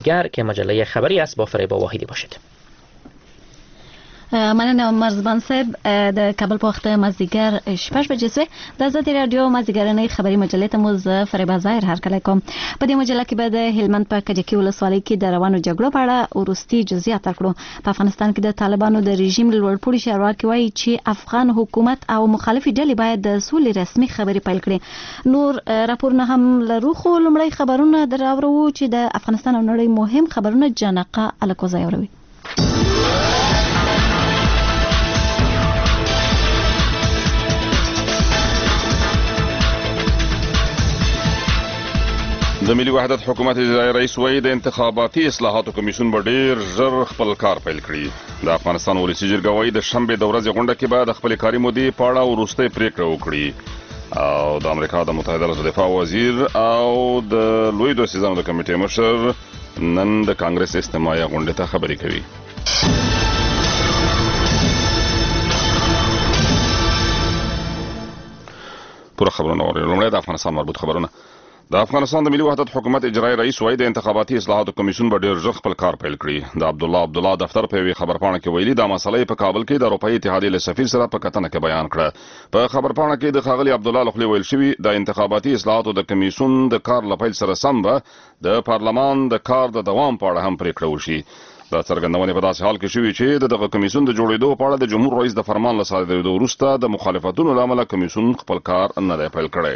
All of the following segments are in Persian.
گر که مجله خبری است با فریبا واحدی باشید. مننه مرزبان صاحب د کابل په وخت مازدیګر 6 بجې سوی د ازادي رادیو مازدیګرنۍ خبري مجلې ته مو زه فریبا ظاهر هرکلی کوم. په دې مجله کې به د هلمند په کجکي ولسوالۍ کې د روانو جګړو په اړه وروستي جزئیات ورکړو. په افغانستان کې د طالبانو د رژیم لوړپوړي چارواکي وایي چې افغان حکومت او مخالفي ډلې باید د سولې رسمي خبرې پیل کړي. نور راپورونه هم لرو، خو لومړی خبرونه دراوړو چې د افغانستان او نړۍ مهم خبرونه جنقه الکوزای اوروي. د ملي وحدت حکومت اجرایي رئیس وایي د انتخاباتي اصلاحاتو کمیسیون به ډیر ژر خپل کار پیل کړي. د افغانستان ولسي جرګه وایي د شنبې د ورځې غونډه کې به د خپلې کاري مودې په اړه وروستۍ پریکړه وکړي. او د امریکا د متحده ایالاتو دفاع وزیر او د لوی دوه سیزانو د کمیټې مشر نن د کانګرس استماعي غونډې ته خبرې کوي. پوره خبرونه اورئ. لومړی د افغانستان مربوط خبرونه. د افغانستان د ملي وحدت حکومت اجرایي رئیس وایي د انتخاباتي اصلاحاتو کمیسیون به ډیر ژر خپل کار پیل کړي. د عبدالله دفتر په یوې خبرپاڼه کې ویلي دا مسله په کابل کې د اروپایي اتحادیې له سفیر سره په کتنه کې بیان کړه. په خبرپاڼه کې د ښاغلي عبدالله له خولې ویل شوي د انتخاباتي اصلاحاتو د کمیسیون د کار له پیل سره سم به د پارلمان د کار د دوام په اړه هم پریکړه وشي. دا څرګندونې په داسې حال کې شوي چې دغه کمیسیون د جوړېدو په اړه د جمهور رئیس د فرمان له صادرېدو وروسته د مخالفتونو له امله کمیسیون خپل کار نه دی پیل کړی.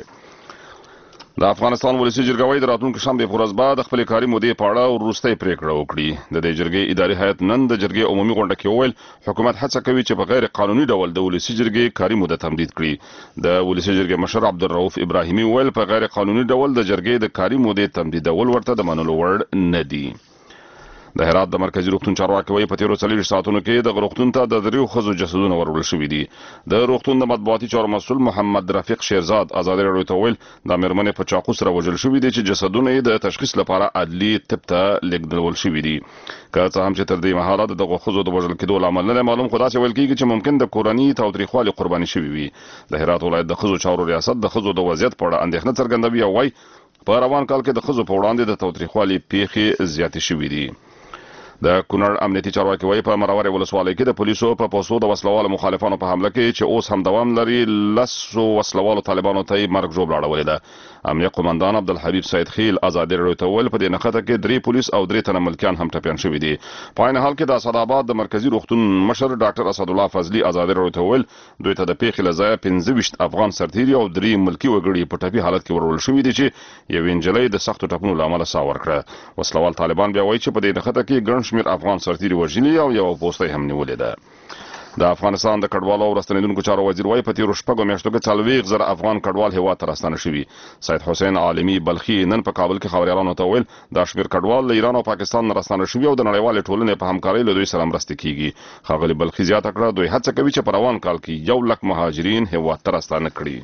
د افغانستان ولسي جرګه وایي د راتلونکي شنبې په ورځ به د خپلې کاري مودې په اړه وروستۍ پریکړه وکړي. د دې جرګې اداري هیئت نن د جرګې عمومي غونډه کې وویل حکومت هڅه کوي چې په غیر قانوني ډول د ولسي جرګې کاري موده تمدید کړي. د ولسي جرګې مشر عبدالرؤف ابراهیمي وویل په غیر قانوني ډول د جرګې د کاري مودې تمدیدول ورته د منلو وړ نه دي. د هرات د مرکزي روغتون چارواکي وایي په تیرو 40 ساعتونو کې دغه روغتون ته د 3 ښځو جسدونه وروړل شوي دي. د روغتون د مطبوعاتي چارو مسؤل محمد رفیق شیرزاد ازادي راډیو ته وویل د مېرمنې په چاقو سره وژل شوي دي چې جسدونه یې د تشخیص لپاره عدلي طب ته لیږدول شوي دي. که څه هم چې تر دې مهاله دغه ښځو د وژل کېدو لامل نه دی معلوم، خو داسې ویل کېږي چې ممکن د کورني تاوتریخوالي قرباني شوي وي. د هرات ولایت د ښځو چارو ریاست د ښځو د وضعیت په اړه اندېښنه څرګندوي او وایي په روان کال کې د ښځو په وړاندې د تاوتریخوالي پیښې زیاتې شوي دي. د کونړ امنیتي چارواکي وایي په مرورې ولسوالۍ کې د پولیسو په پوستو د وسلوالو مخالفانو په حمله کې چې اوس هم دوام لري 10 وسلوالو طالبانو ته یې مرګ ژوبله اړولې ده. امنیه قومندان عبدالحبیب سید خیل ازادي راډیو ته وویل په دې نښته کې 3 پولیس او 3 تنه ملکیان هم ټپیان شوي دي. په عین حال کې د اسداباد د مرکزي روغتون مشر ډاکټر اسدالله فضلي ازادي راډیو ته وویل دوی ته د پیښې له ځایه 25 افغان سرتیري او 3 ملکي وګړي په ټپي حالت کې ورول شوي دي چې یوې نجلۍ د سختو ټپونو له امله ساه ورکړه. وسلوال طالبان بیا وایي چې په دې نښته کې ګڼ شمېر افغان سرتیري وژلي او یو پوسټه هم نیولې ده. د افغانستان د کډوالو او راستنیدونکو چارو وزیر وایي په تیرو 6 میاشتو کې 40,000 افغان کډوال هیواد ته راستانه شوي. سید حسین عالمي بلخي نن په کابل کې خبريالانو ته ویل دا شمېر کډوال له ایران او پاکستان نه راستانه شوي او د نړیوالې ټولنې په همکارۍ له دوی سره مرسته کیږي. ښاغلي بلخي زیاته کړه دوی هڅه کوي چې په روان کال کې 1 لک مهاجرین هیواد ته راستانه کړي.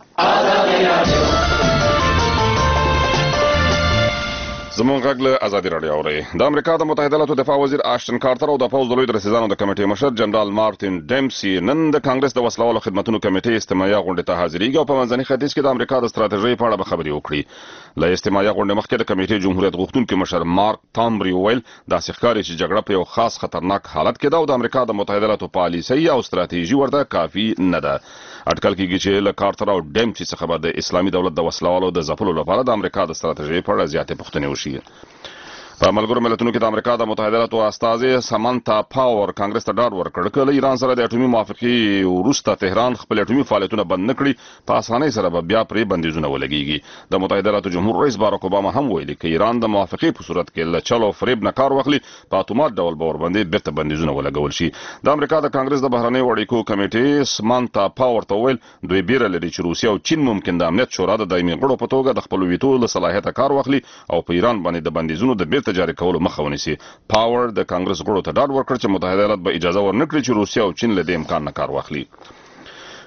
زمون غږ له ازادي راډیو اورئ. د امریکا د متحده ایالاتو دفاع وزیر آشټن کارتر او د پوځ د لوی درسیزانو د کمیټې مشر جنرال مارټین ډیمسي نن د کانګرس د وسلوالو خدمتونو کمیټې استماعي غونډې ته حاضرېږي او په منځني ختیځ کې د امریکا د ستراتیژۍ په اړه به خبرې وکړي. له استماعي غونډې مخکې د کمیټې جمهوریت غوښتونکي مشر مارک تامبري وویل داسې ښکاري چې جګړه په یو خاص خطرناک حالت کې ده او د امریکا د متحده ایالاتو پالیسۍ او ستراتیژي ورته کافي نه ده. اټکل کېږي چې له کارتر او ډیمسي څخه به د اسلامي دولت د وسلوالو د ځپلو لپاره د امریکا د ستراتیژۍ په اړه زیاتې پوښتنې وشي. په ملګرو ملتونو کې د امریکا د متحده ایالاتو استازي سمانتا پاور کانګرس ته ډاډ ورکړ چې له ایران سره د اټومي موافقې وروسته تهران خپل اټومي فعالیتونه بند نه کړي په اسانۍ سره به بیا پرې بندیزونه ولګېږي. د متحده ایالاتو جمهور رئیس باراک اوباما هم ویلي چې ایران د موافقې په صورت کې له چل او فریب نه کار واخلي په اتومات ډول به ورباندې بیرته بندیزونه ولګول شي. د امریکا د کانګرس د بهرنیو اړیکو کمیټې سمانتا پاور ته ویل دوی بیره لري چې روسیه او چین ممکن د امنیت شورا د دایمي غړو په توګه د خپل ویتو له صلاحیته کار واخلي او په ایران باندې د بندیزونو د بیرته جاري کولو مخه ونیسي. پاور د کانګرس غړو ته ډاډ ورکړ چې متحده ایالات به اجازه ورنکړي چې روسیه او چین له دې امکان نه کار واخلي.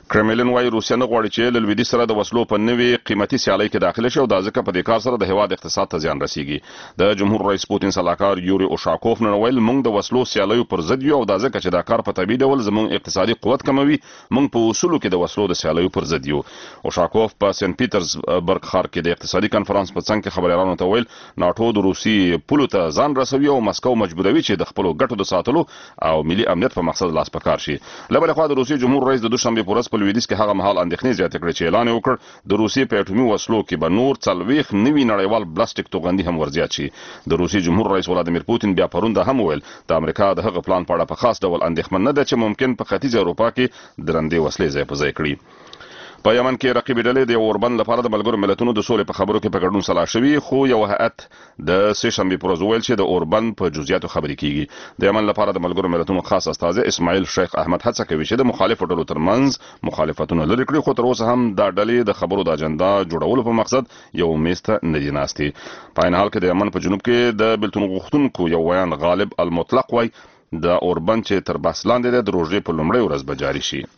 کرملین وايي روسیا نه غواړي چې له لویدیځ سره د وسلو په نوې قیمتي سیالۍ کې داخله شي او دا ځکه په دې کار سره د هیواد اقتصاد ته زیان رسیږي د جمهور رئیس پوتین صلاحکار یوري اوشاکوف نن ویل موږ د وسلو سیالیو پر ضد یو او دا ځکه چې دا کار په طبيعي ډول زموږ اقتصادي قوت کموي موږ په اصولو کې د وسلو د سیالیو پر ضد یو اوشاکوف په سنت پیټرزبرګ ښار کې د اقتصادي کانفرنس په څنګ کې خبريالانو ته ویل ناتو د روسي پولو ته ځان رسوي او مسکو مجبوروي چې د خپل ګټو د ساتلو او ملي امنیت په مقصد لاس پکار شي لبل خو د روسي جمهور رئیس د دوشنبه پورس په لویدیځ کې هغه مهال اندېښنې زیاتې کړې چې اعلان وکړ د روسي په اټومي وسلو کې به نور 40 نوي نړیوال بلاستیک توغندي هم ورزیات شي د روسي جمهور رئیس ولادیمیر پوتین بیا پرونده هم ویل د امریکا د هغه پلان په اړه په خاص ډول اندېښمن نه ده چې ممکن په ختیځ اروپا کې درندې وسلې ځای په ځای کړي په یمن کې رقیب ډلې د اوربند لپاره د ملګرو ملتونو د سولې په خبرو کې په ګډون سلا شوی خو یو هیئت د سه شنبه پر ورځ ویل چې د اوربند په جزئیاتو خبرې کیږي د یمن لپاره د ملګرو ملتونو خاص استاذ اسماعیل شیخ احمد هڅه کوي چې د مخالفو ډلو ترمنځ مخالفتونه لري کړي خو تر اوسه هم دا ډلې د خبرو د اجنډا جوړولو په مقصد یو میسته نه دي ناستي په عین حال کې د یمن په جنوب کې د بلتون غوښتونکو یو ویان غالب المطلق وای د اوربند چې تر بحث لاندې د روزې په لومړۍ ورځ به جاري شي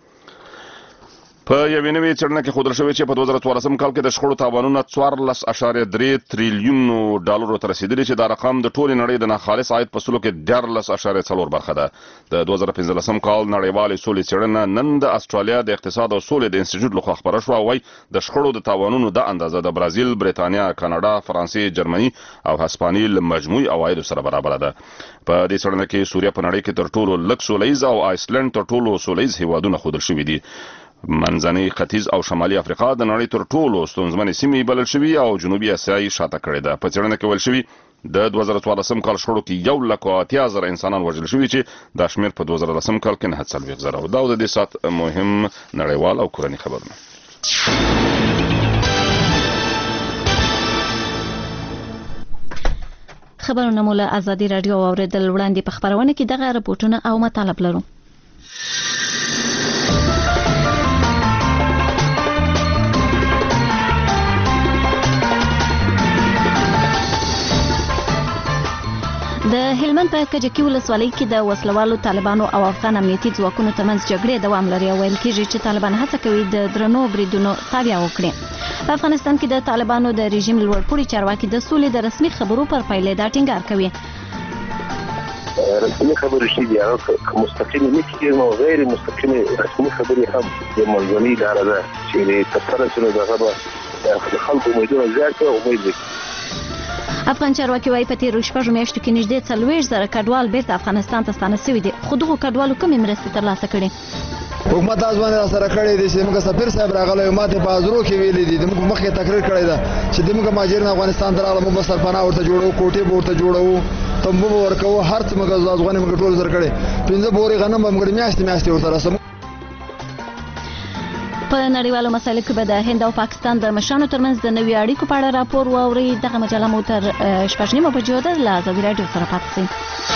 په یوې نوې څېړنه کې ښودل شوی چې په 2014 کال کې د شخړو تاوانونه 14.3 تریلیون ډالرو ته رسیدلي چې دا رقم د ټولې نړۍ د ناخالص عاید په سلو کې 14.4 برخه ده د 2015 کال نړیوالې سولې څېړنه نن د استرالیا د اقتصاد او سولې د انسټیټیوټ لخوا خبره شوه وایي د شخړو د تاوانونو د اندازه د برازیل بریتانیا کاناډا فرانسې جرمني او هسپانیې له مجموعي عوایدو سره برابر ده په دې څېړنه کې سوریه په نړۍ کې تر ټولو لږ سولیز او آیسلند تر ټولو سولیز هیوادونه ښودل شوي دي منځنی ختیځ او شمالي افریقا د نړۍ تر ټولو ستونزمنې سیمې بلل شوي او جنوبي اسیا یې شاته کړې ده په څېړنه کې ویل شوي د 2014 کال شخړو کې 1,80,000 انسانان وژل شوي چې دا شمېر په 2010 کال کې 9,000 او دا د دې سات مهم نړیوال او کورني خبرونه خبرونه مو له ازادي رادیو اوریدل وړاندې په خبرونه کې دغه راپورټونه او مطالب لرو د هلمند په کجکي ولسوالۍ کې د وسلوالو طالبانو او افغان امنیتي ځواکونو ترمنځ جګړې دوام لري او ویل کېږي چې طالبان هڅه کوي د درنو بریدونو تابع وکړي په افغانستان کې د طالبانو د رژیم لوړپوړي چارواکي د سولې د رسمي خبرو پر پایله دا ټینګار کوي رسمي خبرې شي دي هغه مستقیم نه کیږي او غیر مستقیم رسمي خبرې هم د موضوعي لاره ده چې تفصیل سره دغه د خلکو امیدونه زیات او امید افغان چارواکي وايي په تیرو شپږو میاشتو کې نږدې 40,000 کډوال بیرته افغانستان ته ستانه شوي دي خو دغو کډوالو کومې مرستې ترلاسه کړي حکومت ځوان سره کړی دی چې موږ سفیر صاحب راغلی ماته په ازرو کې ویلي دي موږ مخکې تقریر کړی دا چې موږ مهاجرین افغانستان ته راغلو موږ سرپناه ورته جوړو کوټې ورته جوړو تمبو ورکو هر څه موږ ځوان موږ ټول سره کړی 15 بوري غنم موږ میاشتې ورته رسمو په نړیوالو مسایلو کې به د هند او پاکستان د مشرانو ترمنځ د نوي اړیکو په اړه راپور واوري دغه مجله مو تر 8:30 بجو ده له ازادي رادیو سره پاتې شئ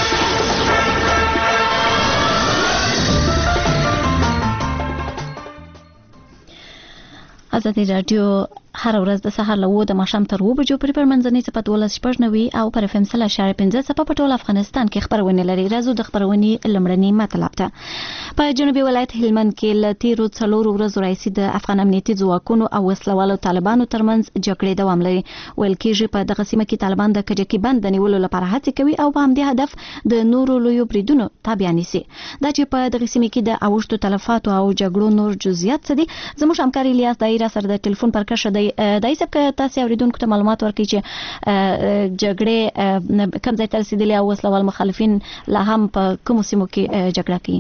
ازادي رادیو هر ورځ د سهار له 9 د ماښام تر 2 بجو پورې پر منځنۍ څپه 12:90 او پر FM 100.5 څپه په ټول افغانستان کې خبرونه لري راځو د خبرونې لمړني مطلب ته په جنوبي ولایت هلمند کې له تیرو 4 ورځو راځي د افغان امنیتي ځواکونو او وسلوالو طالبانو ترمنځ جګړې دوام لري ویل کېږي په دغه سیمه کې طالبان د کجکي بند د نیولو لپاره هڅې کوي او په همدې هدف د نورو لویو بریدونو تابع نیسي دا چې په دغه سیمه کې د اوښتو تلفاتو او جګړو نور جزئیات څه دي زموږ همکار الیاس دایره سره د ټلیفون پر کښه دای سب که تاسو اوریدونکو ته معلومات ورکړي چې جګړې کوم ځای ته رسیدلې او وسلوال مخالفین لا هم په کوم سیمو کې جګړه کوي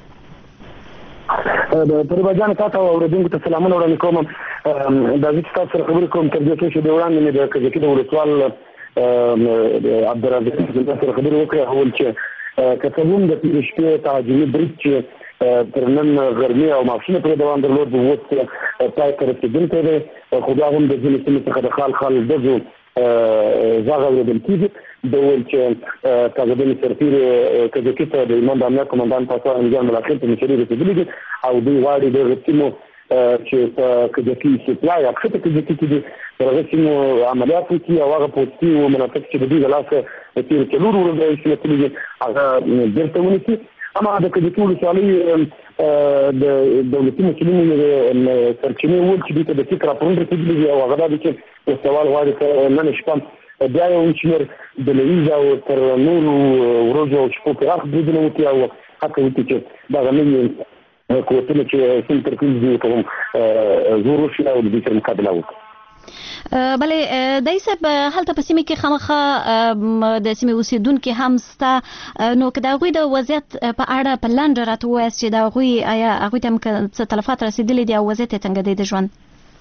پر بجان تاسو اوریدونکو ته سلامونه وړاندې کوم د دې تاسو سره خبرې کوم تر دې چې د وړاندې د کجکي د ولسوال عبدالرزاق سره خبرې وکړه هول چې کتابون د پیشکې تعجبي برید چې تر نن غرمې او ماشینه په دوام درلود ووت پای تر رسیدونکو دی خو دا هم د ځینې سیمې څخه د خال دغو غږ اورېدل کېږي د ویل چې تازه سرتیر کجکي ته د ایمان د امنیت قمندان پاسو انجام ملاقات په مشري رسیدلي دي او دوی غواړي د سیمو چې په کجکي سپلای اکثر کجکي کې دي دغه سیمو عملیات وکړي او هغه پوسټي او مناطق چې د دوی د لاسه تیر څلور ورځې چې هغه بیرته ونیسي اما د کجکي ولسوالۍ د دولتي مسؤلینو سرچینې ول چې د فکر راپورونه رسېدلي دي او هغه دا دي چې سوال غواړي نن شپه بیا یو شمېر د لویز او تر نورو ورځو او شپو پراخ بریدونه وکړي او هڅه وکړي چې دغه نوي قوتونه چې سیمې ترکیب دي په هم زور وشي او د دې سره مقابله وکړي. بلې دای صاحب هلته په سیمه کې خامخا د سیمه اوسیدونکو هم ستا نو که د هغوی د وضعیت په اړه په لنډه راته ووایاست چې د هغوی آیا هغوی ته څه تلفات رسېدلي دي او وضعیت یې څنګه دی د ژوند؟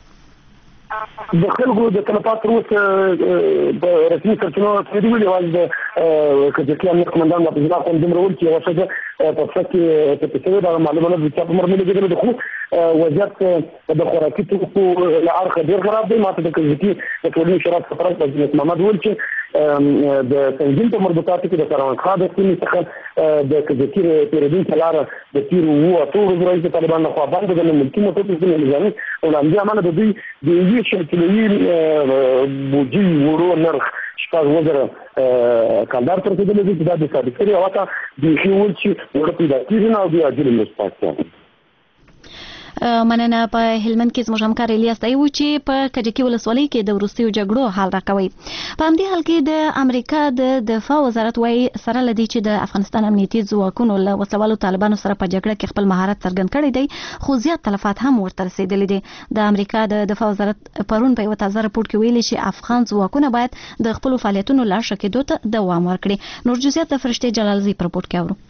د خلکو د تلفات تر اوسه د رسمي سرچینو څخه ویلي یوازې د کجکي امنیت قومندان د عبدالله خان دومره ویل چې یوه ښځه په پښه کې ټپي شوې دغه معلومه نه ده چې په عمر نه لګېدلې ده خو وضعیت د خوراکي توکو له اړخه ډېر خراب دی. ما ته د کجکي د ټولنې شورا سفارت عزیز محمد ویل چې د تنظیم په مربوطاتو کې د کروندخا د سیمې څخه د کجکي پیرودونکو لاره د تېرو 8 ورځو راهیسې د طالبانو لخوا بنده ده، نه ملکي موټر ځینې نظامي او له همدې امله د دوی د یوې شل کیلویي بوجي وړو نرخ 6,000 کلدار تر رسېدلی دی چې دا د ثابت کړي او حتی بیخي ویل چې وړه پیدا کېږي نه او بیا عاجل مرستې اړتیا. مننه. په هلمند کې زموږ همکار الیاس دی و چې په کجکي ولسوالۍ کې د وروستیو جګړو حال راکوي. په همدې حال کې د امریکا د دفاع وزارت وايي سره لدی چې د افغانستان امنیتي ځواکونو له وسلوالو طالبانو سره په جګړه کې خپل مهارت څرګند کړی دی خو زیات تلفات هم ورته رسېدلي دي. د امریکا د دفاع وزارت پرون په یو تازه راپور کې ویلي چې افغان ځواکونه باید د خپل فعالیتونو لا ښه کېدو ته دوام ورکړي. نور جزئیات د فرشتې جلالزی په راپور کې اورو.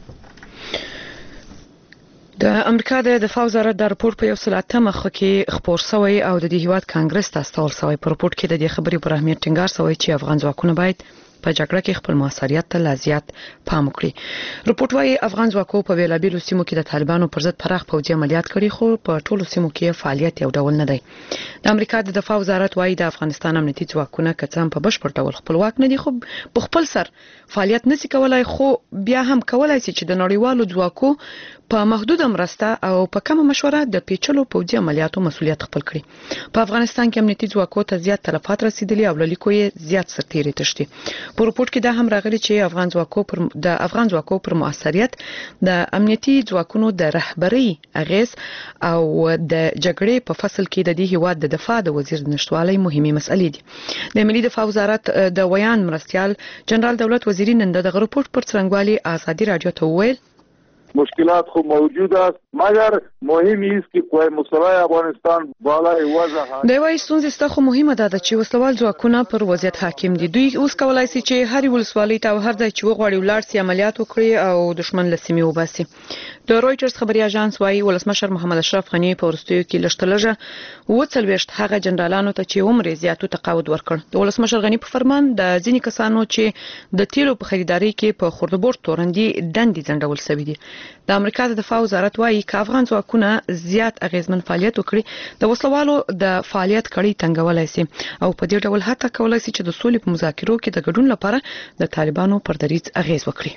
د امریکا د دفاع وزارت د راپور په 108 مخه کې خبر شوی او د دې هیواد کانګرس ته استول شوی. په راپور کې د دې خبرې پر اهمیت ټینګار شوی چې افغان ځواکونه باید په جګړه کې خپل موثریت ته لا زیات پام وکړي. راپور وايي افغان ځواکو په ویلابیلو سیمو کې د طالبانو پر ضد پراخ پوځي عملیات کړي خو په ټولو سیمو کې فعالیت یو ډول نه دی. د امریکا د دفاع وزارت وايي د افغانستان امنیتي ځواکونه کڅم په بشپړ ډول خپلواک نه دي خو په خپل سر فعالیت نشي کولای خو بیا هم کولای شي چې د نړیوالو ځواکو په محدود مرسته او په کم مشوره د پیچلو پوځي عملیاتو مسؤلیت خپل کړي. په افغانستان کې امنیتي ځواکو ته زیات تلفات رسیدلي او لیکو یې زیات سرتیري تشتي. په رپورت کې دا هم راغلي چې د افغان ځواکو پر موثریت د امنیتي ځواکونو د رهبرۍ اغیز او د جګړې په فصل کې د دې هیواد د دفاع د وزیر نشټوالي مهمه مسلې دي. د ملي دفاع وزارت د ویان مرستيال جنرال دولت وزیری نن د رپورت پر څرنګوالي ازادي رادیو ته ویل مشکلات خو موجود است مگر مهم است که قوای مسلح افغانستان بالای وضع د وای ستونزې خو مهمه ده چې وسلوال ځواکونه پر وضعیت حاکم دي. دوی اوس کولای شي چې هر ولسوالۍ ته هر ځای چې وغواړي ولر سي عملیات وکړي او دشمن لسمي وباسي. د رويټرز خبري اژانس وايي ولسمشر محمد اشرف غنی په ورستیو کې لشتلجه وڅلويشت هغه جنرالانو ته چې عمر زیاتو تقاعد ورکړ. د ولسمشر غنی په فرمان د ځینې کسانو چې د تیلو په خریداري کې په خوردبور تورندي دندې ځنډول شوی دي. د امریکا د دفاع وزارت وايي چې افغان ځواکونه زیات اغیزمن فعالیت وکړي د وسلوالو د فعالیت کړي تنګولای شي او په دې ډول هڅه کولای شي چې د سولې په مذاکرو کې د ګډون لپاره د طالبانو پر دریځ اغیز وکړي.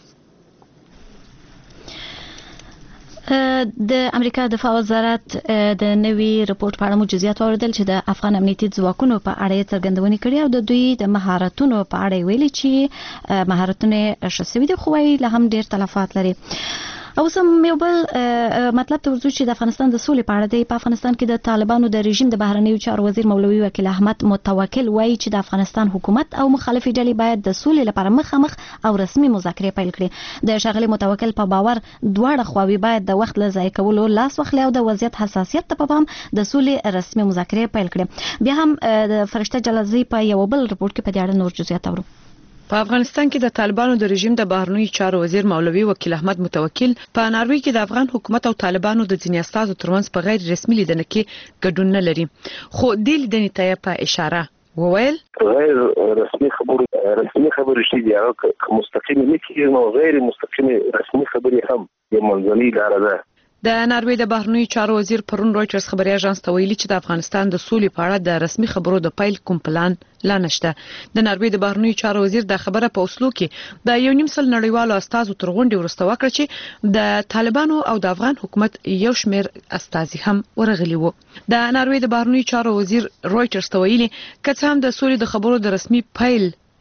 د امریکا دفاع وزارت د نوي رپورت په اړه جزئیات اوریدل چې د افغان امنیتي ځواکونو په اړه څرګندونې کړې او د دوی د مهارتونو په اړه ویلي چې مهارتونه شسوي دي خو لا هم ډیر تلفات لري. او سم یو بل مطلب ته ورځو چې د افغانستان د سولې په اړه دی. په افغانستان کې د طالبانو د رژیم د بهرنیو چارو وزیر مولوي وکیل احمد متوکل وایي چې د افغانستان حکومت او مخالفي ډلې باید د سولې لپاره مخامخ او رسمي مذاکرې پیل کړي. د ښاغلي متوکل په باور دواړه خواوې باید د وخت له ضایع کولو لاس واخلي او د وضعیت حساسیت ته په پام د سولې رسمي مذاکرې پیل کړي. بیا هم د فرشته جلالزی په یو بل رپورت کې په دې اړه نور جزئیات اورو. په افغانستان کې د طالبانو د رژیم د بهرنیو چارو وزیر مولوي وکیل احمد متوکل په ناروی کې د افغان حکومت او طالبانو د ځینې استازو ترمنځ په غیر رسمي لیدنه کې ګډون نه لري خو دې لیدنې ته په اشاره وویل غیر رسمي خبرې شي دي هغه مستقیم نه کیږي نو غیر مستقیم رسمي خبرې هم د منځنۍ لار ده. د ناروی د بهرنیو چارو وزیر پرون رويټرز خبري اژانس ته ویلي چې د افغانستان د سولې په اړه د رسمي خبرو د پیل کوم پلان لا نشته. د ناروی د بهرنیو چارو وزیر د خبره په اوسلو کې د یو نیم سل نړیوالو استازو تر غونډې وروسته وکړه چې د طالبانو او د افغان حکومت یو شمېر استازي هم ورغلي وو. د ناروی د بهرنیو چارو وزیر رويټرز ته ویلي چې هم د سولې د خبرو د رسمي پیل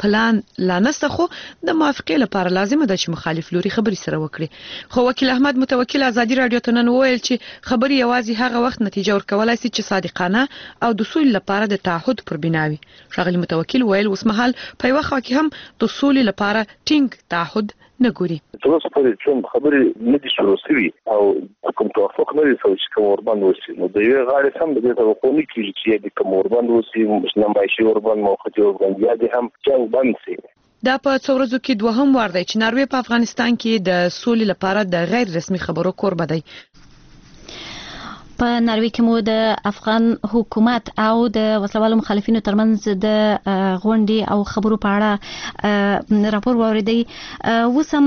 پلان لا نسته خو د موافقې لپاره لازمه ده چې مخالف لوري خبري سره وکړي خو وکیل احمد متوکل ازادي رادیو ته نن وویل چې خبري یوازې هغه وخت نتیجه ورکولای شي چې صادقانه او د سولې لپاره د تعهد پر بناوي ښاغلي متوکل ویل اوس مهال په یو وخت کې هم د سولې لپاره ټینګ تعهد نه ګوري تاسو په دې چې خبرې نه دي شروع شوي او کوم توافق نه دي شوی چې کوم وربند وشي نو د یو غاړې سم د توافق نه کیږي چې د کوم وربند وشي مسلمان شي وربند موخه وربند یا د هم جنگ بند شي دا په څو ورځو کې دوهم وار دی چې ناروې په افغانستان کې د سولې لپاره د غیر رسمي خبرو کوربه دی په ناروې کې مو د افغان حکومت او د وسلوالو مخالفینو ترمنځ د غونډې او خبرو په اړه راپور واوریدي وسم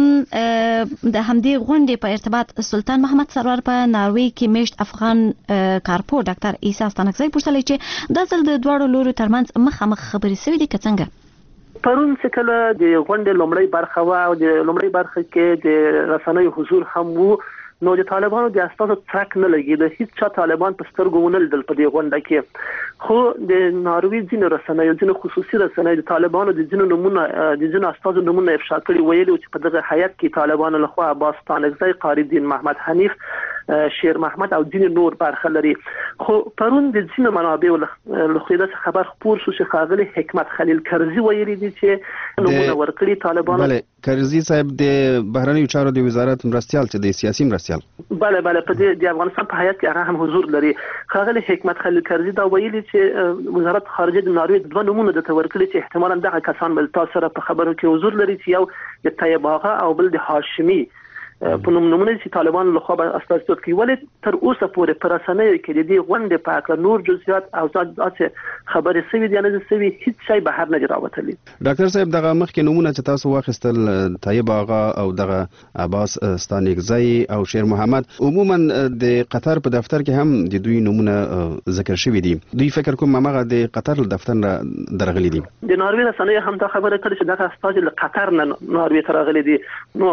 د همدې غونډې په ارتباط سلطان محمد سرور په ناروې کې میشت افغان کارپور ډاکټر عیسی ستانکزی پوښتنه چې د ځل د دوړو لورو ترمنځ مخامخ خبرې سوي دي څنګه پرون چې کله د غونډې لومړی برخه وا او د لومړی برخه کې د رسنیو حضور هم وو نو د طالبانو د اساسو ترک نه لګي د هیڅ چا طالبان په سترګو ونه لیدل په دې غونډه کې خو د ناروې ځینې رسنیو ځینې خصوصي رسنیو د طالبانو د ځینو نمونه د ځینو اساسو نمونه افشا کړي ویلي چې په دغه هیئت کې طالبانو لخوا عباس ستانکزی قاری الدین محمد حنیف شیر محمد او ځینې نور برخه لري خو پرون د ځینو منابعو لخوا د خبر خپور شو چې ښاغلي حکمت خلیل کرزي ویلي دي چې نمونه ورکړي طالبانو بله کرزي صاحب د بهرنیو چارو د وزارت مرستيال چې د سیاسي مرستيال بله په دې د افغانستان په هیئت کې هغه هم حضور لري ښاغلي حکمت خلیل کرزي دا ویلي چې وزارت خارجه د ناروې دوه نمونه د تورکړي چې احتمالاً دغه کسان بل تاسو سره په خبرو کې حضور لري چې یو د طیب آغا او بل د هاشمي په نومونه چې طالبان له خوا به استازیتوب کوي ولې تر اوسه پورې پر رسنیو کې د دې غونډې په اړه نور جزئیات او ځکه خبرې سوي دي نه سوي هیڅ شی بهر نه راوتلی ډاکټر صاحب دغه مخکې نمونه چې تاسو واخیستل طیب آغا او دغه عباس ستانکزی او شیر محمد عموما د قطر په دفتر کې هم د دوی نمونه ذکر شوي دي دوی فکر کوم هغه د قطر دفتر نه درغلي دي د ناروې رسنیو هم دا خبره کړې چې دغه استاد له قطر نه ناروې ته راغلي دي نو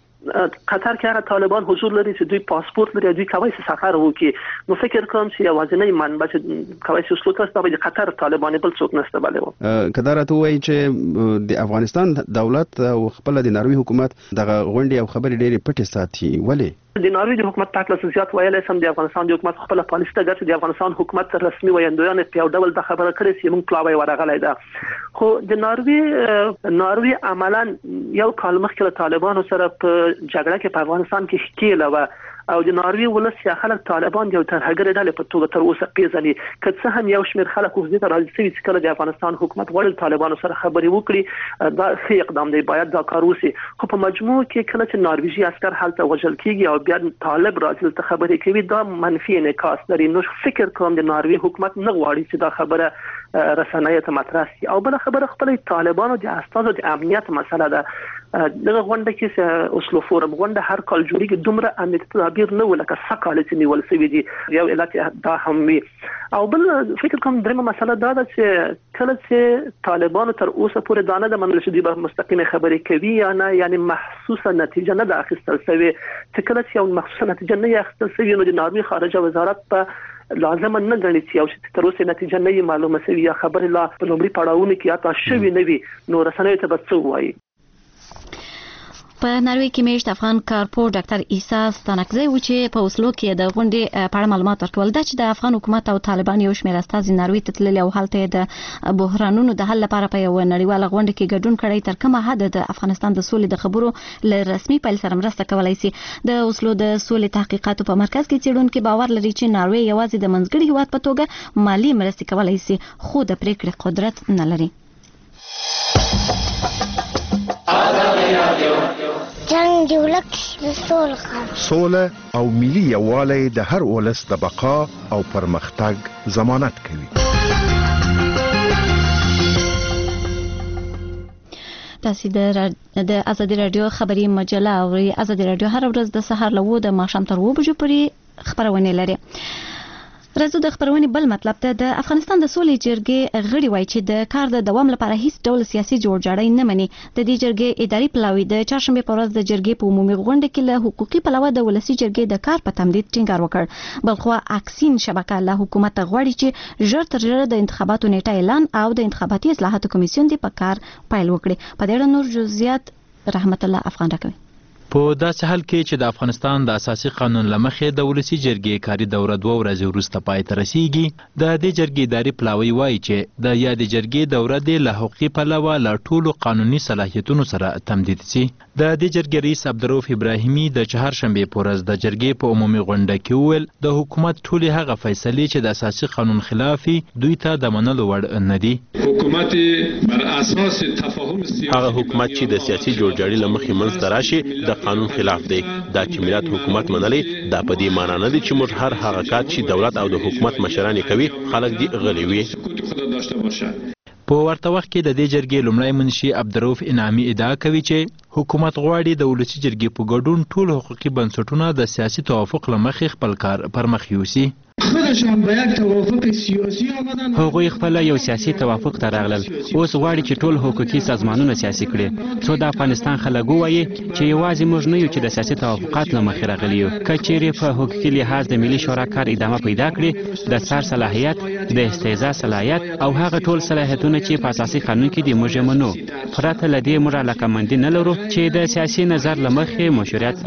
قطر کې هغه طالبان حضور لري چې دوی پاسپورت لري دوی کوي چې سفر وکړي نو فکر کوم چې یوازینی منبع چې کوي چې اصول تاسو د قطر طالبان بل څوک نشته بلې کدارته وایي چې د افغانستان دولت او خپل د ناروې حکومت دغه غونډې او خبرې ډېرې پټې ساتي ولې د ناروې د حکومت په اړه زیات ویلای سم د افغانستان د حکومت خپل پالیسي ته ګټه د افغانستان حکومت رسمي ویندویان په یو ډول د خبره کړې چې موږ پلاوی ورغلای دا خو د ناروې عملاً یو کال مخکې طالبانو سره په جګړه کې په افغانستان کې ښکیله و او د ناروې ولس یا خلک طالبان یو ترهګر ډلې په توګه تر اوسه پیژني که څه هم یو شمېر خلک اوس دې ته راځي چې کله د افغانستان حکومت غواړي طالبانو سره خبرې وکړي دا ښه اقدام دی باید دا کار وشي خو په مجموع کې کله چې نارویجي عسکر هلته وژل کیږي او بیا طالب راځي ته خبرې کوي دا منفي انعکاس لري نو فکر کوم د ناروې حکومت نه غواړي چې دا خبره رسنیو ته مطرح شي او بل خبره خپل طالبانو د استازو د امنیت مسله ده دغه غونډه کې اوسلو فورم غونډه هر کال جوړیږي دومره امنیت تدابیر نه ولکه سکهال چې نیول شوی دي یو علت دا هم وي او بل فکر کوم درېمه مسله دا ده چې کله چې طالبانو تر اوسه پورې دا نه ده منل چې دوی به مستقیمه خبرې کوي یا نه یعنی محسوسه نتیجه نه ده اخیستل شوې چې کله چې یو محسوسه نتیجه نه اخیستل شوې نو د ناروې خارجه وزارت په لازم نه غني چې او تر اوسه نتیجه نه معلومه شوی یا خبر لا په لومړي پړاوونو کې یا تاسو شوی نه وي نو رسنیو ته به څه وایي په ناروې کې میشت افغان کارپور ډاکټر عیسی ستانکزی و چې په اوسلو کې د غونډې په اړه معلومات ورکول دا چې د افغان حکومت او طالبان یو شمېر استازي ناروې ته تللي او هلته د بحرانونو د حل لپاره په یو نړیواله غونډه کې ګډون کړی تر کومه حد د افغانستان د سولې د خبرو له رسمي پیل سره مرسته کولای شي د اوسلو د سولې تحقیقاتو په مرکز کې څېړونکي باور لري چې ناروې یوازې د منځګړي هیواد په توګه مالی مرستې کولای شي خو د پریکړې قدرت نه لري جنگ دی ولک سوله او ملي یووالی د هر ولس د بقا او پرمختګ ضمانت کوي تاسو د ازادي رادیو خبري مجله او ازادي رادیو هر ورځ د سهار له 9 د ماښام تر 2 بجو پورې خبرونه لري راځو د خبرونې بل مطلب ته د افغانستان د سولې جرګې غړي وایي چې د کار د دوام لپاره هیڅ ډول سیاسي جوړجاړی نه مني. د دې جرګې اداري پلاوی د چهارشنبه په ورځ د جرګې په عمومي غونډه کې له حقوقي پلوه د ولسی جرګې د کار په تمدید ټینګار وکړ. بلخوا اکسین شبکه له حکومت غواړي چې ژر تر ژره د انتخاباتو نیټه اعلان او د انتخاباتي اصلاحاتو کمیسیون د کار پیل وکړي. په دې اړه نور جزئیات رحمت الله افغان راکوي. په داسې حال کې چې د افغانستان د اساسي قانون لمخې د ولسی جرګې کاري دوره 2 ورځې وروسته پای ته رسیږي، د دې جرګې اداري پلاوی وایي چې د یادې جرګې دوره د له حقوقي پلوه له ټولو قانوني صلاحیتونو سره تمدید شي. د دې جرګې رئیس عبدالرؤف ابراهیمي د چهارشنبې په ورځ د جرګې په عمومي غونډه کې وویل د حکومت ټولې هغه فیصلې چې د اساسي قانون خلافي دوی ته د منلو وړ نه دي. حکومت بر اساس تفاهم سیاسي هغه حکومت چې د سیاسي جوړجاړي لمخې منځ راشي د قانون خلاف دی. دا چې ملت حکومت منلی دا په دې معنی نه دی چې موږ هر هغه کار چې دولت او د حکومت مشران کوي خلک دی غلي وي. په ورته وخت کې د دې جرګې لومړی منشي عبدالرؤف انعامي ادعا کوي چې حکومت غواړي د ولسی جرګې په ګډون ټول حقوقي بنسټونه د سیاسي توافق لمخې خپل کار پر مخ یوسي. هغوی خپل یو سیاسي توافق ته راغلل، اوس غواړي چې ټول حقوقي سازمانونه سیاسي کړي. څو د افغانستان خلک وایي چې یوازې موږ نه یو چې د سیاسي توافقات لمخې راغلي یو. که چیرې په حقوقي لحاظ د ملي شورا کار ادامه پیدا کړي، د څار صلاحیت، د استهزاء صلاحیت او هغه ټول صلاحیتونه چې په اساسي قانون کې دي موږ منو. پرته له دې موږ علاقمندي نه لرو چې د سیاسي نظر لمخې مشروعیت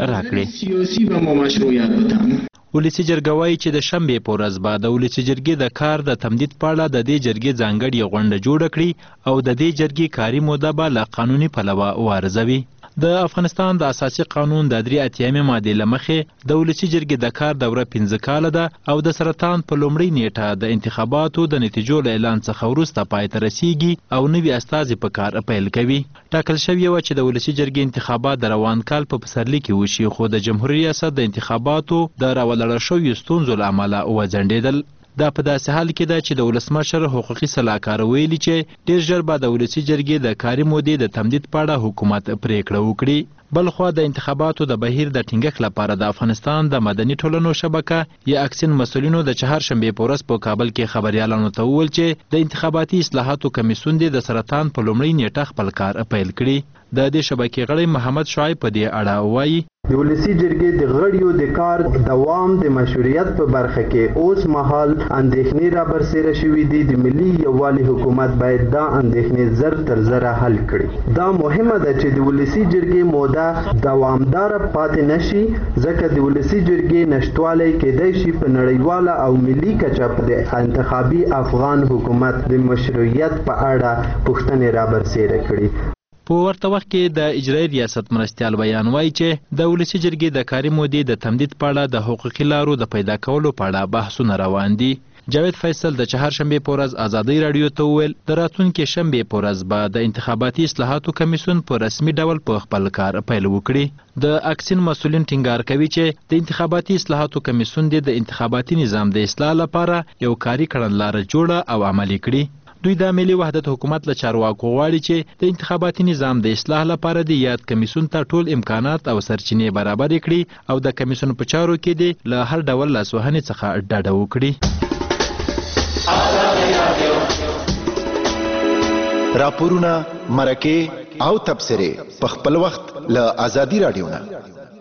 راکړي. ولسی جرګه وایي چې د شنبې په ورځ به د ولسی جرګې د کار د تمدید په اړه د دې جرګې ځانګړې غونډه جوړه کړي او د دې جرګې کاري موده به له قانوني پلوه وارزوي. د افغانستان د اساسي قانون د 83 مادې لمخې د ولسی جرګې د کار دوره 15 کاله ده او د سرطان په لومړۍ نیټه د انتخاباتو د نتیجو له اعلان څخه وروسته پای ته رسیږي او نوي استازي په کار پیل کوي. ټاکل شوی و چې د ولسی جرګې انتخابات د روان کال په پسرلي کې وشي، خو د جمهوریت ریاست د انتخاباتو د راولاړ شویو ستونزو له امله وځنډېدل. دا په داسې حال کې ده چې د ولسمشر حقوقي سلاکار ویلي چې ډیر ژر به د ولسی جرګې د کاري مودې د تمدید په اړه حکومت پریکړه وکړي. بلخوا د انتخاباتو د بهیر د ټینګښت لپاره د افغانستان د مدني ټولنو شبکه یا اکسین مسؤلینو د چهارشنبې په ورځ په کابل کې خبريالانو ته وویل چې د انتخاباتي اصلاحاتو کمیسیون د سرطان په لومړۍ نیټه خپل کار پیل کړي. د دې شبکې غړی محمد شعیب په دې اړه وایي د ولسی جرګې د غړیو د کار دوام د مشروعیت په برخه کې اوس مهال اندېښنې را برسېره شوې دي. د ملي یووالي حکومت باید دا اندېښنې زر تر زره حل کړي. دا مهمه ده چې د ولسی جرګې موده دوامدار پاتې نشي، ځکه د ولسی جرګې نشټوالی کېدای شي په نړیواله او ملي کچه په انتخابي افغان حکومت د مشروعیت په اړه پوښتنې را برسېره کړي. په ورته وخت کې د اجرایي ریاست مرستیال بیان وایي چې د ولسی جرګې د کاري مودې د تمدید په اړه د حقوقي لارو د پیدا کولو په اړه بحثونه روان دي. جاوید فیصل د چهارشنبې په ورځ ازادۍ راډیو ته وویل د راتلونکي شنبې په ورځ به د انتخاباتي اصلاحاتو کمیسیون په رسمي ډول په خپل کار پیل وکړي. د اکسین مسؤلین ټینګار کوي چې د انتخاباتي اصلاحاتو کمیسیون د انتخاباتي نظام د اصلاح لپاره یو کاري کړنلاره جوړه او عملي کړي. دوی د ملي وحدت حکومت له چارواکو غواړي چې د انتخاباتي نظام د اصلاح لپاره د یاد کمیسیون ته ټول امکانات او سرچینې برابر کړي او د کمیسیون په چارو کې د له هر ډول لاسوهنې څخه ډډه وکړي. راپورونه، مرکې او تبصرې په خپل وخت له ازادي راډیو نه.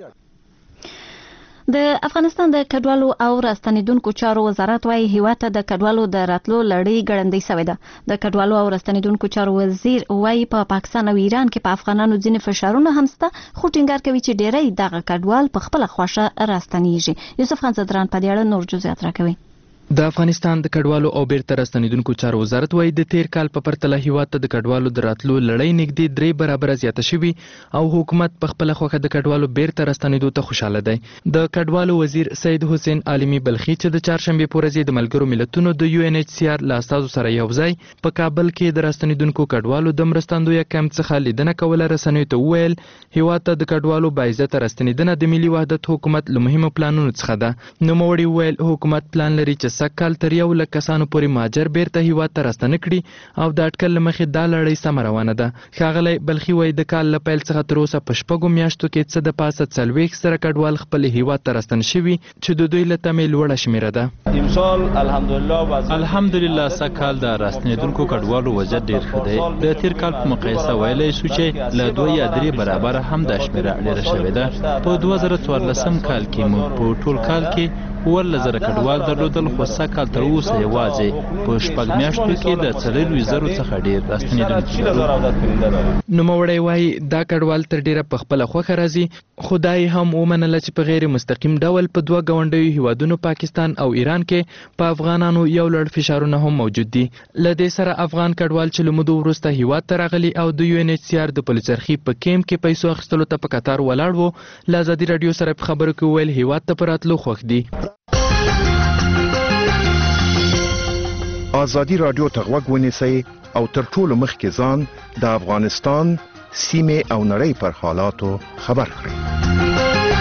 د افغانستان د کډوالو او راستنیدونکو چارو وزارت وايي هیواد ته د کډوالو د راتلو لړۍ ګړندۍ شوې ده. د کډوالو او راستنیدونکو چارو وزیر وايي په پاکستان او ایران کې په افغانانو ځینې فشارونه هم شته، خو ټینګار کوي چې ډېری دغه کډوال په خپله خوښه راستنیږي. یوسف خان زدران په دې اړه نور جزئیات راکوي. د افغانستان د کډوالو او بیرته راستنیدونکو چارو وزارت وايي د تیر کال په پرتله هیواد ته د کډوالو د راتلو لړۍ نږدې 3 برابره زیاته شوې او حکومت په خپل خوخه د کډوالو بیرته راستنیدو ته خوشاله دی. د کډوالو وزیر سید حسین عالمی بلخی چې د چهارشنبې په ورځ د ملګرو ملتونو د UNHCR له استازو سره یو ځای په کابل کې د راستنیدونکو کډوالو د مرستندوی کمپ څخه لیدنه کوله رسنیو ته وویل هیواد ته د کډوالو باعزته راستنیدنه د ملي وحدت حکومت له مهمو پلانونو څخه ده. نوموړي وویل حکومت پلان لري چې سږ کال تر 1 لک کسانو پورې مهاجر بیرته هیواد ته راستنه کړي او د اټکل له مخې دا لړۍ سمه روانه ده. ښاغلی بلخي وایي د کال له پیل څخه تر اوسه په 6 میاشتو کې څه د پاسه 40 زره کډوال خپل هیواد ته راستن شوي چې د دوی له تمې لوړه شمیره ده. الحمدلله سږ کال د راستنېدونکو کډوالو وضعیت ډېر ښه دی. د تیر کال په مقایسه ویلی شو چې له 2 یا 3 برابره هم دا شمیره ډېره شوې ده. په 2014 کال کې موږ په ټول کال کې 14,000 کډوال درلودل، خو سږ کال تر اوسه یوازې په 6 میاشتو کې د 40,000 څخه ډېر راستنېدونکي لرو. نوموړی وایي دا کډوال تر ډېره په خپله خوښه راځي، خو دا یې هم ومنله چې په غیر مستقیم ډول په 2 ګاونډیو هیوادونو پاکستان او ایران کې په افغانانو یو لړ فشارونه هم موجود دي. له دې سره افغان کډوال چې له مودو وروسته هیواد ته راغلي او د UNHCR د پلچرخي په کیمپ کې پیسو اخیستلو ته په قطار ولاړ وو، له ازادي راډیو سره په خبرو کې ویل هیواد ته په راتلو خوښ دي. ازادي راډیو ته غوږ ونیسئ او تر ټولو مخکې ځان د افغانستان سیمې او نړۍ پر حالاتو خبر کړئ.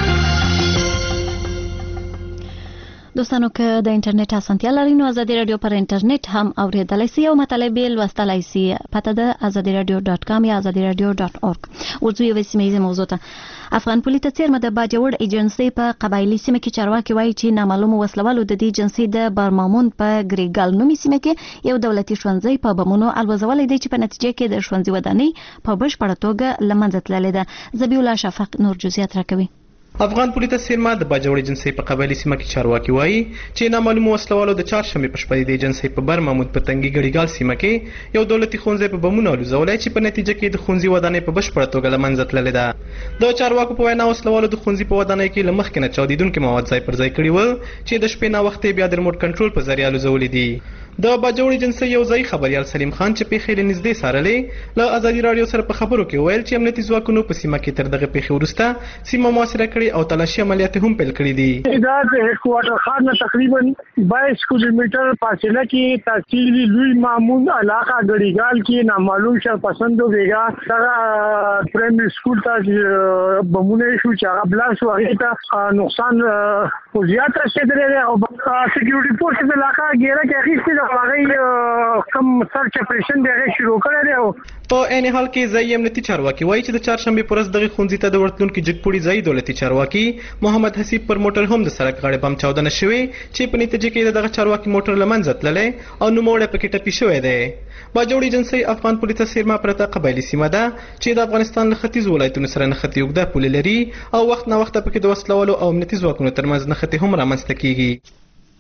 دوستانو که د انټرنیټ اسانتیا لرئ نو ازادي راډیو پر انټرنیټ هم اوریدلای شئ او مطالب یې لوستلای شئ. پته ده azadiradio.com یا azadiradio.org. ورځو یو سیمه موضوع ته افغان پولیس څیرمه د باجوړ ایجنسی په قبایلی سیمه کې چارواکي وایي چې نامعلوم وسلوالو د دې ایجنسی د برمامون په ګریګال نومي سیمه کې یو دولتي ښوونځی په بمونو الوزولې دی چې په نتیجه کې د ښوونځي ودانۍ په بشپړه توګه له منځه تللې ده. ذبیح الله شفق نور جزئیات راکوي. افغان پولیس سیرما د باجوړ ایجنسی په قبایلی سیمه کې چارواکي وایي چې نامعلوم وسلوالو د چهارشنبه په شپه د ایجنسی په برمامود په تنګي ګړیګال سیمه کې یو دولتي ښوونځی په بمونو الوزولای چې په نتیجه کې د ښوونځي ودانۍ په بشپړه توګه له منځه تللې ده. د چارواکو په وینا وسلوالو د ښوونځي په ودانۍ کې له مخکې نه چاودیدونکي مواد ځای پر ځای کړي ول چې د شپې نا وخت بیا د ریموټ کنټرول په ذریعہ الوزولې دي. د باجوړ ایجنسی یو ځای خبريال سلیم خان چې پیښې له نږدې څارلې له ازادي راډیو سره په خبرو کې ویل چې امنیتي ځواکونو په سیمه کې تر دغه پیښې وروسته سیمه محاصره کړې او تلاشي عملیات هم پیل کړي دي. دا د هډ کوارټر خان نه تقریبا 22 کیلومتر فاصله کې تحصیل لوی مامون علاقہ ګړیګال کې نامعلوم شرپسندو بیګا دا پرایمری سکول ته بمونه شو چې هغه بلا شو، هغه ته نقصان زیات رسیدلی او سکیورټي فورس د علاقہ ګیره کې اخیستي هغه کم سرچ اپریشن دی شروع کړی دی. په عین حال کې ځای امنیتي چارواکي وایي چې د چهارشنبه پر ورځ دغه ښوونځي ته د ورتلونکو جګپوړي ځای دولتي چارواکي محمد حسیب پر موټر هم د سړک غاړې بم چاودنه شوې چې په نتیجه کې دغه چارواکي موټر له منځه تللی او نوموړی پکې ټپي شوی دی. باجوړ ایجنسی افغان پولیس سیرما پرته قبایلی سیمه ده چې د افغانستان له ختیځ ولایتونو سره نښتې اوږده پولې لري او وخت نه وخت پکې د وسلوالو او امنیتي ځواکونو ترمنځ نښتې هم رامنځته کیږي.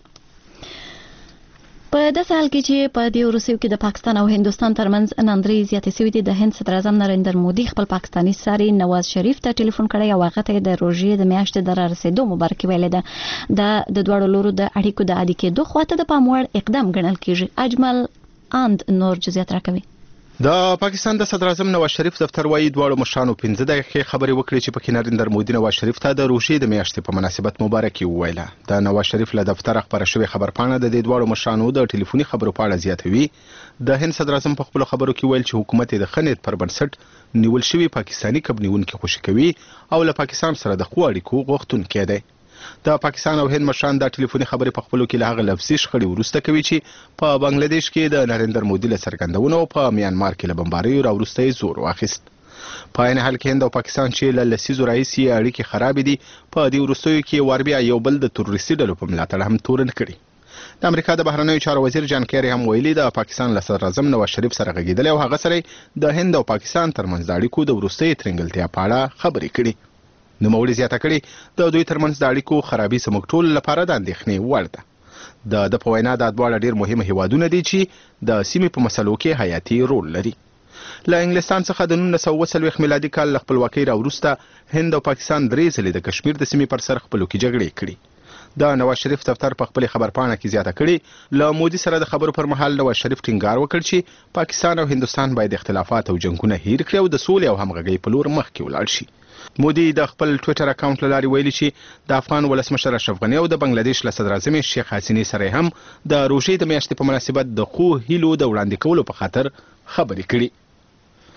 په داسې حال کې چې په دې وروستیو کې د پاکستان او هندوستان ترمنځ ناندرۍ زیاتې شوې دي، د هند صدر اعظم نریندر مودي خپل پاکستاني ساري نواز شریف ته ټلیفون کړی او هغه ته د روژې د میاشتې د رارسېدو مبارکي ویلې ده. دا د دواړو لورو د اړیکو د عادي کېدو خواته د پام وړ اقدام ګڼل کېږي. اجمل اند نور جزئیات راکوي. د پاکستان د صدر اعظم نواز شریف دفتر وايي دواړو مشرانو 15 دقیقې خبرې وکړې چې پکې نریندر مودي نواز شریف ته د روژې د میاشتې په مناسبت مبارکي وویله. د نواز شریف له دفتر خبره شوې خبرپاڼه د دې دواړو مشرانو د ټلیفوني خبرو په اړه زیاتوي. د هند صدر اعظم په خپل خبرو کې ویل چې حکومت د خنیت پر بنسټ نیول شوی پاکستانی کبنیونکو خوشی کوي او له پاکستان سره د خو اړیکو غوښتونکي دي. د پاکستان او هند مشران د ټلیفوني خبرې په خپلو کې له هغه لفظي شخړې وروسته کوي چې په بنگلاديش کې د نریندر مودي له څرګندونو او په میانمار کې له بمباریو راوروسته زور واخیست. په عین حال کې هند او پاکستان چې له لسیزو راهیسې اړیکې خرابې دي، په دې وروستیو کې ور بیا یو بل د تروریستي ډلو په ملاتړ هم تورن کړي. د امریکا د بهرنیو چارو وزیر جان کیری هم ویلي د پاکستان له صدر اعظم نواز شریف سره غږیدلی او هغه سره د هند او پاکستان ترمنځ د اړیکو د وروستۍ ترنګلتیا په اړه خبرې کړي. نوموړي زیاته کړي د دوی ترمنځ د اړیکو خرابي زموږ ټولو لپاره د اندېښنې وړ ده. د په وینا دا دواړه ډېر مهم هیوادونه دي چې د سیمې په مسلو کې حیاتي رول لري. له انګلستان څخه د 1940 میلادي کال له خپلواکۍ راوروسته هند او پاکستان درې ځلې د کشمیر د سیمې پر سر خپلو کې جګړې کړي. د نواز شریف دفتر په خپل خبرپاڼه کې زیاته کړي له مودي سره د خبرو پر مهال نواز شریف ټینګار وکړ چې پاکستان او هندوستان باید اختلافات او جنگونه هیر کړي او د سولې او همغږۍ په لور مخکې ولاړ شي. مودي د خپل ټوئیټر اکاونټ له لارې ویلي چې د افغان ولسمشر اشرف غني او د بنگلاديش له صدر اعظم شیخ حسینی سره هم د روژې د میاشتې په مناسبت د خو هیلو د وړاندې کولو په خاطر خبرې کړي.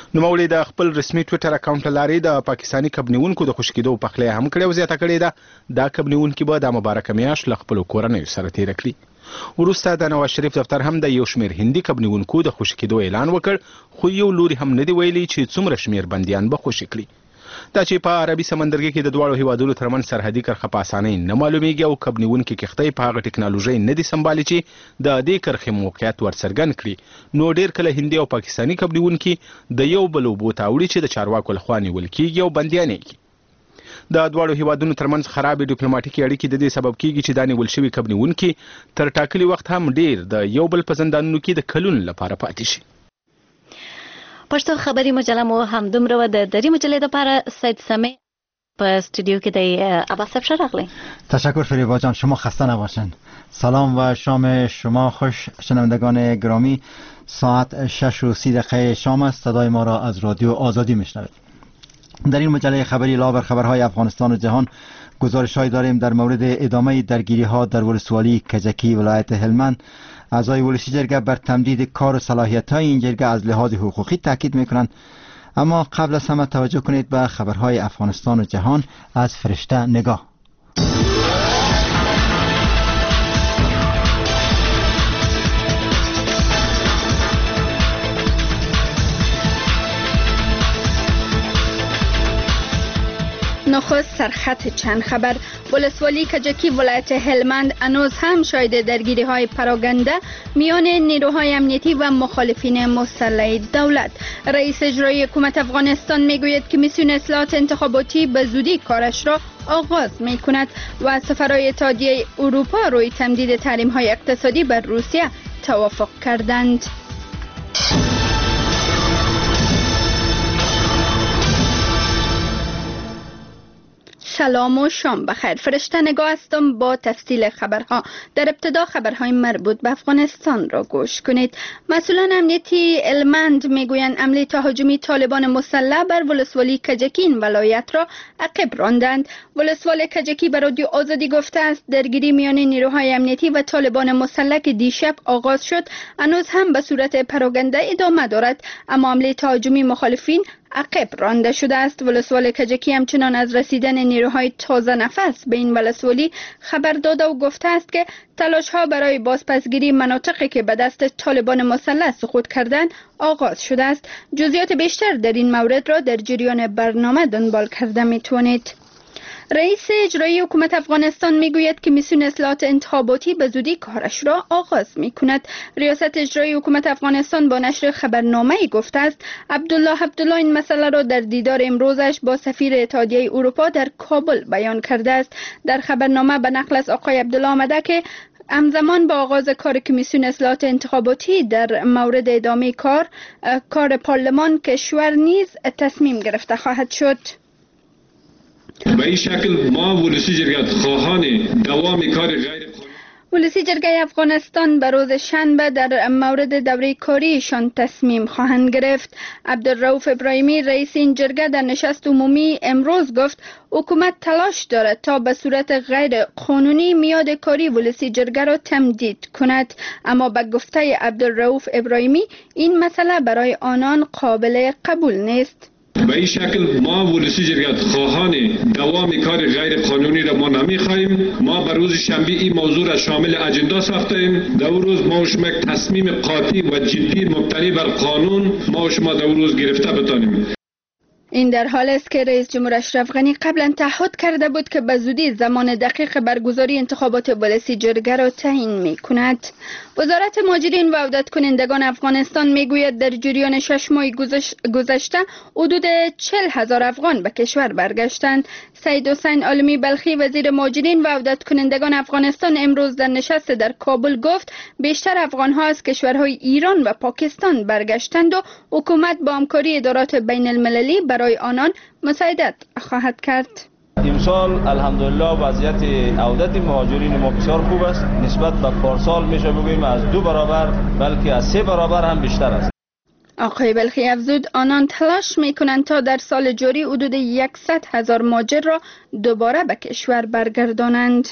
نوموړي د خپل رسمي ټویټر اکاونټ لاري د پاکستانی کبنیونکو د خوشکېدو پخلی هم کړی او زیاته کړې ده دا کبنیونکي به د مبارک میاشت له خپل کورنۍ سره تیر کړي. وروسته د نواز شریف دفتر هم د یو شمیر هندي کبنیونکو د خوشکېدو اعلان وکړ خو یو لوري هم نه دی ویلي چې څومره شمیر بنديان به خوشي کړي. دا چې په عربي سمندرګي کې د دواړو هیوادونو ترمنځ سرحدي کرښه په اسانۍ نه معلومیږي او کبنیونکي کښتۍ په هغه ټکنالوژي نه دي سمبالي چې د دې کرښې موقعیت ورڅرګند کړي نو ډیر کله هندي او پاکستانی کبنیونکي د یو بل اوبو ته وړي چې د چارواکو لخوا نیول کیږي او بندیانېږي. د دواړو هیوادونو ترمنځ خرابې ډیپلوماټیکي اړیکې د دې سبب کیږي چې دا نیول شوي کبنیونکي تر ټاکلي وخت هم ډیر د یو بل په زندانونو کې د کلونو لپاره پاتې شي. پښتو خبری مجله مو هم دومره د دری مجله لپاره سید سمی په استودیو کې د عباس افشار راغلی. تشکر فریبا جان، شما خسته نباشین. سلام و شام شما خوش شنوندگان گرامی. ساعت 6:30 شام است. صدای ما را از رادیو آزادی میشنوید. در این مجله خبری لا بر خبرهای افغانستان و جهان گزارش‌هایی داریم در مورد ادامه درگیری‌ها در ولسوالی کجکی ولایت هلمند. اعضای ولسی جرگه بر تمدید کار و صلاحیت‌های این جرگه از لحاظ حقوقی تاکید می‌کنند. اما قبل از همه توجه کنید به خبرهای افغانستان و جهان از فرشته نگاه. نخست سرخط چند خبر. ولسوالی کجکی ولایت هلمند هنوز هم شاهد درگیری های پراگنده میان نیروهای امنیتی و مخالفین مسلح دولت. رئیس اجرایی حکومت افغانستان میگوید که میسیون اصلاحات انتخاباتی به زودی کارش را آغاز می کند و سفرهای اتحادیه اروپا روی تمدید تحریم های اقتصادی بر روسیه توافق کردند. سلام و شام بخیر. فرشته نگاه هستم با تفصیل خبرها. در ابتدا خبرهای مربوط به افغانستان را گوش کنید. مسئولان امنیتی هلمند میگویند حمله تهاجمی طالبان مسلح بر ولسوالی کجکی این ولایت را عقب راندند. ولسوال کجکی به رادیو آزادی گفته است درگیری میان نیروهای امنیتی و طالبان مسلح که دیشب آغاز شد هنوز هم به صورت پراگنده ادامه دارد، اما حمله تهاجمی مخالفین عقب رانده شده است. ولسوال کجکی همچنان از رسیدن نیروهای تازه نفس به این ولسوالی خبر داده و گفته است که تلاش ها برای بازپسگیری مناطقی که به دست طالبان مسلح سقوط کردند آغاز شده است. جزئیات بیشتر در این مورد را در جریان برنامه دنبال کرده میتونید. رئیس اجرایی حکومت افغانستان میگوید که میسیون اصلاحات انتخاباتی به زودی کارش را آغاز میکند. ریاست اجرایی حکومت افغانستان با نشر خبرنامه گفته است عبدالله این مسئله را در دیدار امروزش با سفیر اتحادیه اروپا در کابل بیان کرده است. در خبرنامه به نقل از آقای عبدالله آمده که همزمان با آغاز کار کمیسیون اصلاحات انتخاباتی در مورد ادامه کار پارلمان کشور نیز تصمیم گرفته خواهد شد. به این شکل ما ولسی جرگه خواهان دوام کار غیر ولسی جرگه افغانستان به روز شنبه در مورد دوره کاریشان تصمیم خواهند گرفت. عبدالرؤوف ابراهیمی رئیس این جرگه در نشست عمومی امروز گفت حکومت تلاش دارد تا به صورت غیر قانونی میاد کاری ولسی جرگه را تمدید کند، اما به گفته عبدالرؤوف ابراهیمی این مسئله برای آنان قابل قبول نیست. به این شکل ما ولسی جرگه خواهان دوام کار غیر قانونی را ما نمیخواهیم. ما به روز شنبه این موضوع را شامل اجندا ساختیم. در روز ما و شما تصمیم قاطع و جدی مبتنی بر قانون ما و شما در روز گرفته بتانیم. این در حال است که رئیس جمهور اشرف غنی قبلا تعهد کرده بود که به زودی زمان دقیق برگزاری انتخابات ولسی جرگه را تعیین می کند. وزارت مهاجرین و عودت کنندگان افغانستان می گوید در جریان 6 ماه گذشته حدود 40,000 افغان به کشور برگشتند. سید حسین عالمی بلخی وزیر مهاجرین و عودت کنندگان افغانستان امروز در نشست در کابل گفت بیشتر افغان ها از کشورهای ایران و پاکستان برگشتند و حکومت با همکاری ادارات بین المللی برای آنان مساعدت خواهد کرد. امسال الحمدلله وضعیت عودت مهاجرین ما بسیار خوب است. نسبت به پارسال میشه بگوییم از 2 برابر بلکه از 3 برابر هم بیشتر است. آقای بلخی افزود آنان تلاش میکنند تا در سال جاری حدود 100,000 مهاجر را دوباره به کشور برگردانند.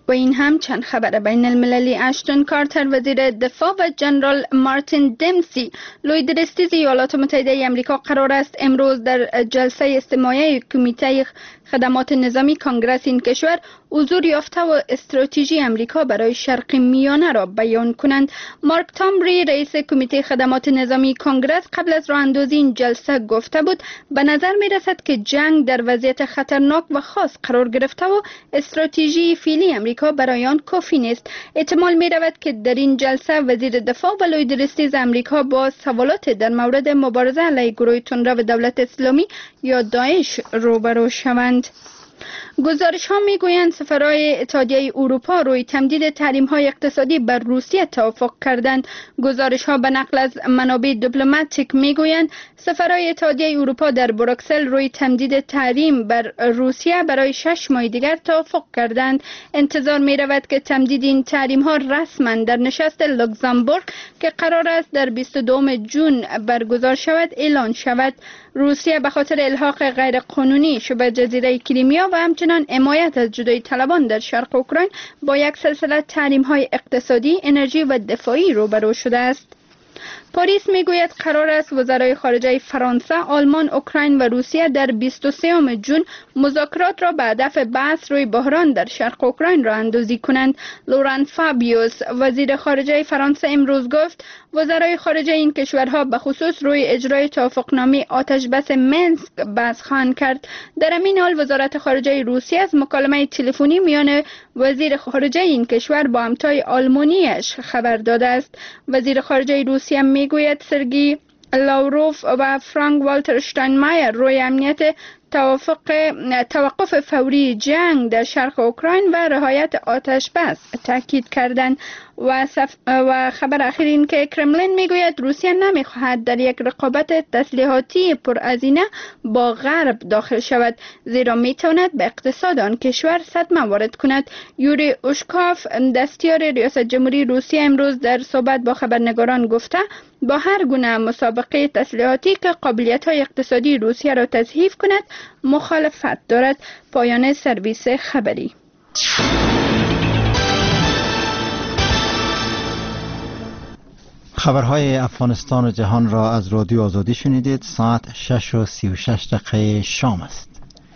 و این هم چند خبر بین المللی. اشتون کارتر وزیر دفاع و جنرال مارتین دمسی لوی درستیز ایالات متحده آمریکا قرار است امروز در جلسه استماعی کمیته خدمات نظامی کنگره این کشور حضور یافته و استراتژی آمریکا برای شرق میانه را بیان کنند. مارک تامبری رئیس کمیته خدمات نظامی کنگره قبل از راه اندازی این جلسه گفته بود به نظر می رسد که جنگ در وضعیت خطرناک و خاص قرار گرفته و استراتژی فعلی آمریکا برای آن کافی نیست. احتمال می رود که در این جلسه وزیر دفاع و لوی درستیز آمریکا با سوالات در مورد مبارزه علیه گروه تندرو دولت اسلامی یا داعش روبرو شوند. گزارش ها می گویند سفرهای اتحادیه اروپا روی تمدید تحریم های اقتصادی بر روسیه توافق کردند. گزارش ها به نقل از منابع دیپلماتیک می گویند سفرهای اتحادیه اروپا در بروکسل روی تمدید تحریم بر روسیه برای 6 ماه دیگر توافق کردند. انتظار می رود که تمدید این تحریم ها رسما در نشست لوکزامبورگ که قرار است در 22 جون برگزار شود اعلان شود. روسیه به خاطر الحاق غیرقانونی شبه جزیره کریمیا و همچنان حمایت از جدایی طلبان در شرق اوکراین با یک سلسله تحریم‌های اقتصادی، انرژی و دفاعی روبرو شده است. پاریس میگوید قرار است وزرای خارجه فرانسه، آلمان، اوکراین و روسیه در 23 جون مذاکرات را به هدف بحث روی بحران در شرق اوکراین راه اندازی کنند. لوران فابیوس وزیر خارجه فرانسه امروز گفت وزرای خارجه این کشورها به خصوص روی اجرای توافقنامه آتشبس منسک بحث خواهند کرد. در همین حال وزارت خارجه روسیه از مکالمه تلفنی میان وزیر خارجه این کشور با همتای آلمانیش خبر داده است. وزیر خارجه روسیه میگوید سرگی لاوروف و فرانک والتر شتاینمایر روی امنیت توقف فوری جنگ در شرق اوکراین و رعایت آتش بس تاکید کردند. و خبر اخیر این که کرملین میگوید روسیه نمیخواهد در یک رقابت تسلیحاتی پرهزینه با غرب داخل شود زیرا میتواند به اقتصاد آن کشور صدمه وارد کند. یوری اوشکاف دستیار ریاست جمهوری روسیه امروز در صحبت با خبرنگاران گفته با هر گونه مسابقه تسلیحاتی که قابلیت‌های اقتصادی روسیه را تضعیف کند مخالفت دارد. پایان سرویس خبری. خبرهای افغانستان و جهان را از رادیو آزادی شنیدید. ساعت 6:36 شام است.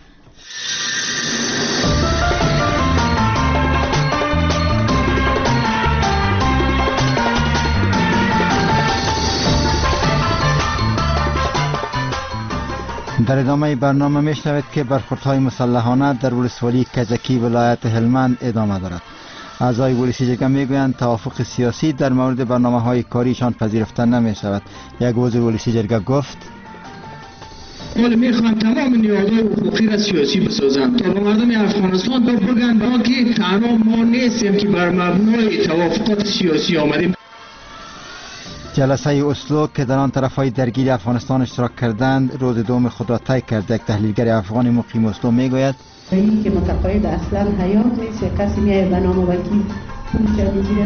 در ادامه برنامه میشنوید که برخوردهای مسلحانه در ولسوالی کجکی ولایت هلمند ادامه دارد. اعضای ولسی جرگه میگویند توافق سیاسی در مورد برنامه‌های کاریشان پذیرفته نمی‌شود. یک عضو ولسی جرگه گفت ولی میخوان تمام نیازهای حقوقی را سیاسی بسازند تا به مردم افغانستان بگن با که تنها ما نیستیم که بر مبنای توافقات سیاسی آمدیم. جلسه اسلو که در آن طرف‌های درگیری افغانستان اشتراک کردند روز دوم خود را طی کرد. یک تحلیلگر افغان مقیم اسلو میگوید این که متقاعد اصلا حیات نیست کسی میای به نام وکیل پولش میگیره.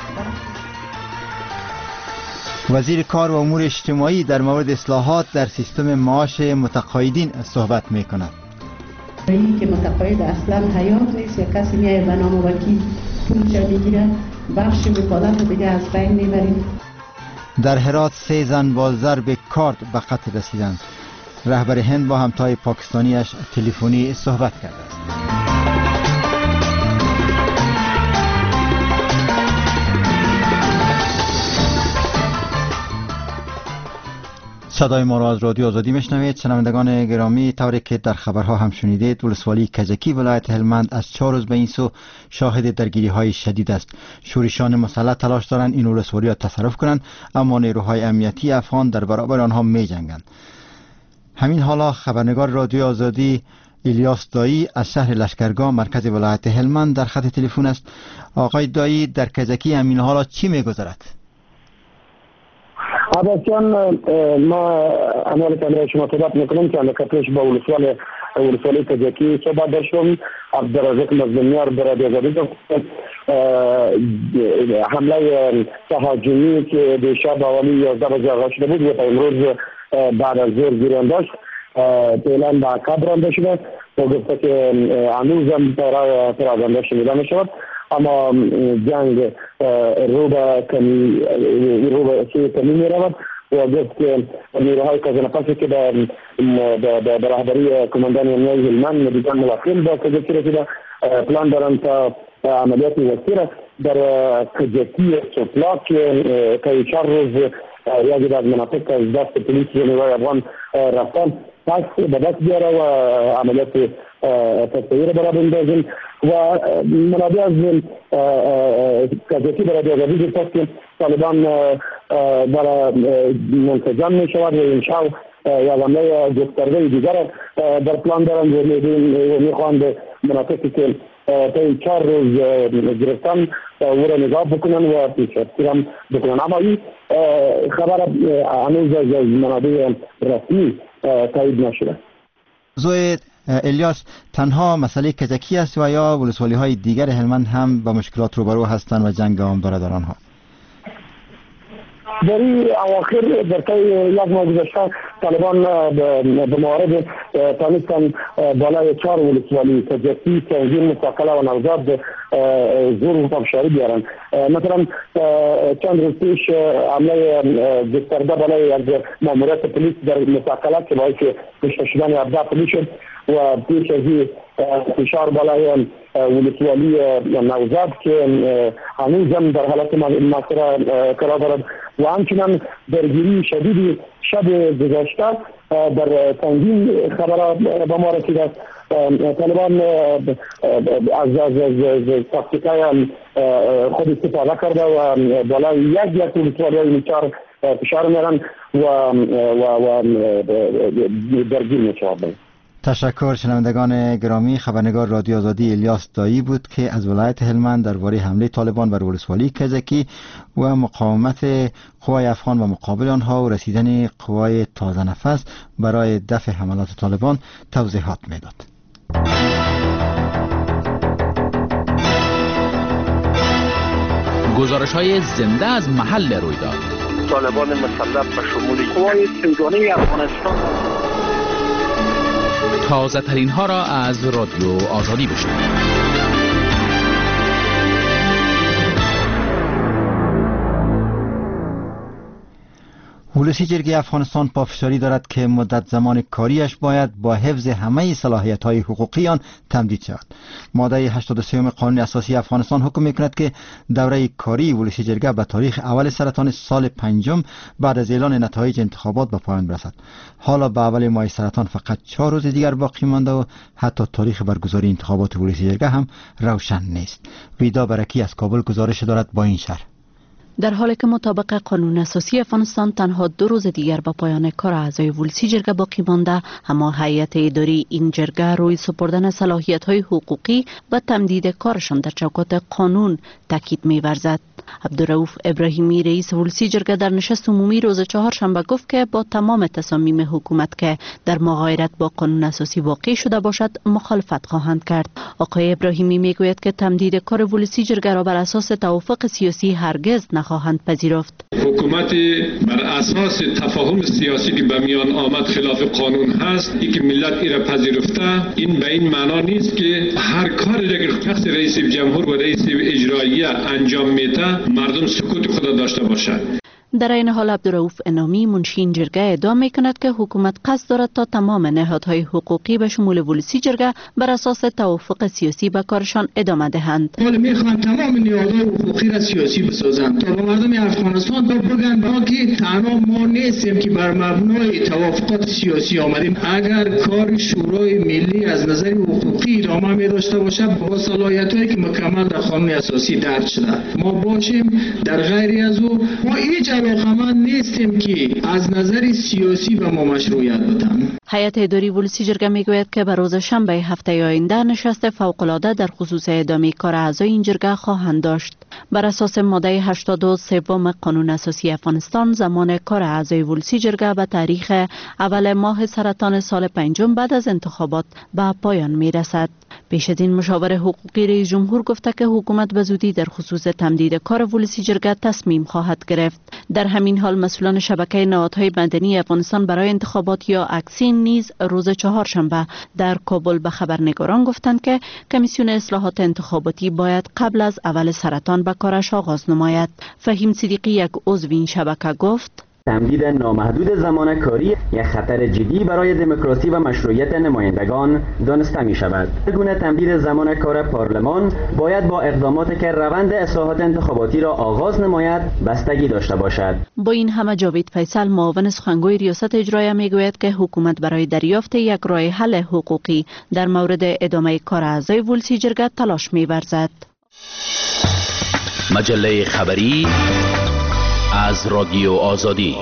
وزیر کار و امور اجتماعی در مورد اصلاحات در سیستم معاش متقاعدین صحبت میکند. این که متقاعد اصلا حیات نیست کسی میای به نام وکیل پولش میگیره بخش وکالت دیگه از بین میبریم. در هرات 3 زن با ضرب کارد به قتل رسیدند. رهبر هند با همتای پاکستانیش تلفنی صحبت کرده است. صدای ما را از رادیو آزادی میشنوید. شنوندگان گرامی، طوری که در خبرها هم شنیدید ولسوالی کجکی ولایت هلمند از 4 روز به این سو شاهد درگیری های شدید است. شورشیان مسلح تلاش دارند این ولسوالی را تصرف کنند اما نیروهای امنیتی افغان در برابر آنها می جنگند. همین حالا خبرنگار رادیو آزادی الیاس دایی از شهر لشکرگاه مرکز ولایت هلمند در خط تلفن است. آقای دایی، در کجکی همین حالا چی می‌گذرد؟ عباسیان ما عمال کنار شما صحبت میکنم که علاقتش با ولسوالی کجکی صحبت داشتم. عبدالرزاق مظلومیار برای آزادی گفت حمله تهاجمی که دیشب حوالی 11 بجه آغاز شده بود و امروز بعد از ظهر جریان داشت فعلا به عقب رانده شده و گفته که هنوز هم پرازنده شده می شود اما جنگ رو به کمی می رود و گفت که نیروهای کازنپاسی که به رهبری کماندان امنیتی هلمند دیدن موکل با کجکی رسیده پلان دارن تا عملیات وسیره در کجکی سوپلاک که 4 روز یکی از مناطق از دست پلیس نیروهای افغان رفتن پس به دست بیاره و عملیات تصویر برای بندازیم و منابع از کجکی برای آزادی گفت که طالبان برای منسجم می شود و انشاء یا حمله گسترده دیگر در پلان دارند و میخواهند مناطقی که تا 4 روز گرفتن او را نگاه بکنن و پیشرفتی هم بکنن. اما این خبر هنوز از منابع رسمی تایید نشده. زوی الیاس، تنها مسئله کجکی است و یا ولسوالی های دیگر هلمند هم با مشکلات روبرو هستند و جنگ هم داره در آنها؟ در این اواخر در طی یک ماه گذشته طالبان به موارد تانستن بالای 4 ولسوالی کجکی، سنگین، مساقله و نوزاد زور و پافشاری بیارن. مثلا چند روز پیش حمله گسترده بالای یک ماموریت پلیس در مساقله که باعث کشته شدن 17 پلیس شد و پیش از این فشار بالای ولسوالی نوزاد که هنوز هم در حالت مسئله قرار دارد و همچنان درگیری شدیدی شب گذشته در سنگین خبرات به ما رسیده است. طالبان از تاکتیکای خود استفاده کرده و بالای یک ولسوالی نیچار فشار میارن و درگیر میشوند. تشکر. شنوندگان گرامی، خبرنگار رادیو آزادی الیاس دایی بود که از ولایت هلمند درباره حمله طالبان بر ولسوالی کجکی و مقاومت قوای افغان و مقابل آنها و رسیدن قوای تازه نفس برای دفع حملات طالبان توضیحات میداد. گزارش‌های زنده از محل رویداد. طالبان مسلح به شمول قوای سیگانه افغانستان. تازه ترین ها را از رادیو آزادی بشنوید. ولسی جرگه افغانستان پافشاری دارد که مدت زمان کاریش باید با حفظ همه صلاحیت‌های حقوقی آن تمدید شود. ماده 83 قانون اساسی افغانستان حکم می‌کند که دوره کاری ولسی جرگه به تاریخ اول سرطان سال 5 بعد از اعلان نتایج انتخابات به پایان برسد. حالا به اول ماه سرطان فقط 4 روز دیگر باقی مانده و حتی تاریخ برگزاری انتخابات ولسی جرگه هم روشن نیست. ویدا برکی از کابل گزارش دارد با این شرح. در حالی که مطابق قانون اساسی افغانستان تنها 2 روز دیگر با پایان کار اعضای ولسی جرگه باقی مانده، اما هیئت اداری این جرگه روی سپردن صلاحیت‌های حقوقی و تمدید کارشان در چوکات قانون تاکید می‌ورزد. عبدالرؤوف ابراهیمی رئیس ولسی جرگه در نشست عمومی روز چهارشنبه گفت که با تمام تصامیم حکومت که در مغایرت با قانون اساسی واقع شده باشد مخالفت خواهند کرد. آقای ابراهیمی میگوید که تمدید کار ولسی جرگه را بر اساس توافق سیاسی هرگز نخواهند پذیرفت. حکومت بر اساس تفاهم سیاسی که به میان آمد خلاف قانون هست، این که ملت ایره پذیرفته، این به این معنا نیست که هر کاری که شخص رئیس جمهور و رئیس اجراییه انجام میده مردم سکوت خود داشته باشند. در این حال عبدالرؤوف انامی منشی این جرگه ادعا میکند که حکومت قصد دارد تا تمام نهادهای حقوقی به شمول ولسی جرگه بر اساس توافق سیاسی به کارشان ادامه دهند. حالا میخوان تمام نهادهای حقوقی را سیاسی بسازند تا به مردم افغانستان بگن ما که تنها ما نیستیم که بر مبنای توافقات سیاسی آمدیم. اگر کار شورای ملی از نظر حقوقی ادامه می داشته باشه با صلاحیت‌هایی که مکمل در قانون اساسی درج شده ما باشیم، در غیر از او ما هیچ علاقمند نیستیم که از نظر سیاسی به ما مشروعیت بدن. هیئت اداری ولسی جرگه میگوید که به روز شنبه هفته آینده نشست فوق‌العاده در خصوص ادامه کار اعضای این جرگه خواهند داشت. بر اساس ماده 83 قانون اساسی افغانستان زمان کار اعضای ولسی جرگه به تاریخ اول ماه سرطان سال 5 بعد از انتخابات به پایان میرسد. پیش از این مشاور حقوقی رئیس جمهور گفته که حکومت به زودی در خصوص تمدید کار ولسی جرگه تصمیم خواهد گرفت. در همین حال مسئولان شبکه نهادهای مدنی افغانستان برای انتخابات یا اکسین نیز روز چهارشنبه در کابل به خبرنگاران گفتند که کمیسیون اصلاحات انتخاباتی باید قبل از اول سرطان به کارش آغاز نماید. فهیم صدیقی یک عضو این شبکه گفت تمدید نامحدود زمان کاری یک خطر جدی برای دموکراسی و مشروعیت نمایندگان دانسته می شود. گونه تمدید زمان کار پارلمان باید با اقداماتی که روند اصلاحات انتخاباتی را آغاز نماید بستگی داشته باشد. با این همه جاوید فیصل معاون سخنگوی ریاست اجرایی میگوید که حکومت برای دریافت یک راه حل حقوقی در مورد ادامه کار اعضای ولسی جرگه تلاش می‌ورزد. مجله خبری از رادیو آزادی.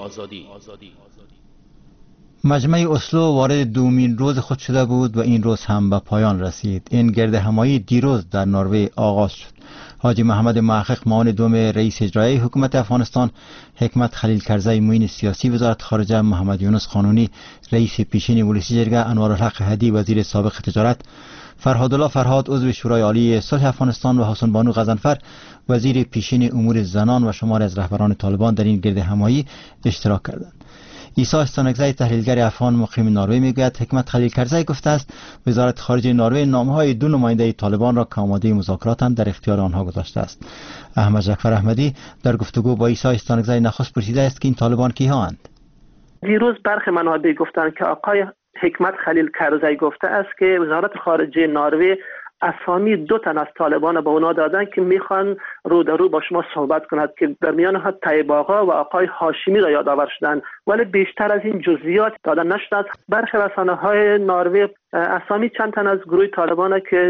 مجمع اسلو وارد دومین روز خود شده بود و این روز هم به پایان رسید. این گرد همایی دیروز در نروژ آغاز شد. حاجی محمد محقق معاون دوم رئیس اجرایی حکومت افغانستان، حکمت خلیل کرزی معین سیاسی وزارت خارجه، محمد یونس قانونی رئیس پیشین ولسی جرگه، انوارالحق هدی وزیر سابق تجارت، فرهادالله فرهاد عضو شورای عالی صلح افغانستان و حسن بانو غضنفر وزیر پیشین امور زنان و شمار از رهبران طالبان در این گرد همایی اشتراک کردند. عیسی استانکزی تحلیلگر افغان مقیم نروژ میگوید حکمت خلیل کرزی گفته است وزارت خارجه نروژ نامه‌های دو نماینده طالبان را که آماده مذاکراتند در اختیار آنها گذاشته است. احمد جعفر احمدی در گفتگو با عیسی استانکزی نخست پرسیده است که این طالبان کی‌هاند. دیروز برخی منابع گفتند که آقای حکمت خلیل کرزی گفته است که وزارت خارجه نروژ اسامی 2 تن از طالبان به اونا دادن که میخوان رو در رو با شما صحبت کند که در میان ها طیب آقا و آقای هاشمی را یادآور شدند، ولی بیشتر از این جزئیات داده نشد. برخی رسانه‌های نروژ اسامی چند تن از گروه طالبان که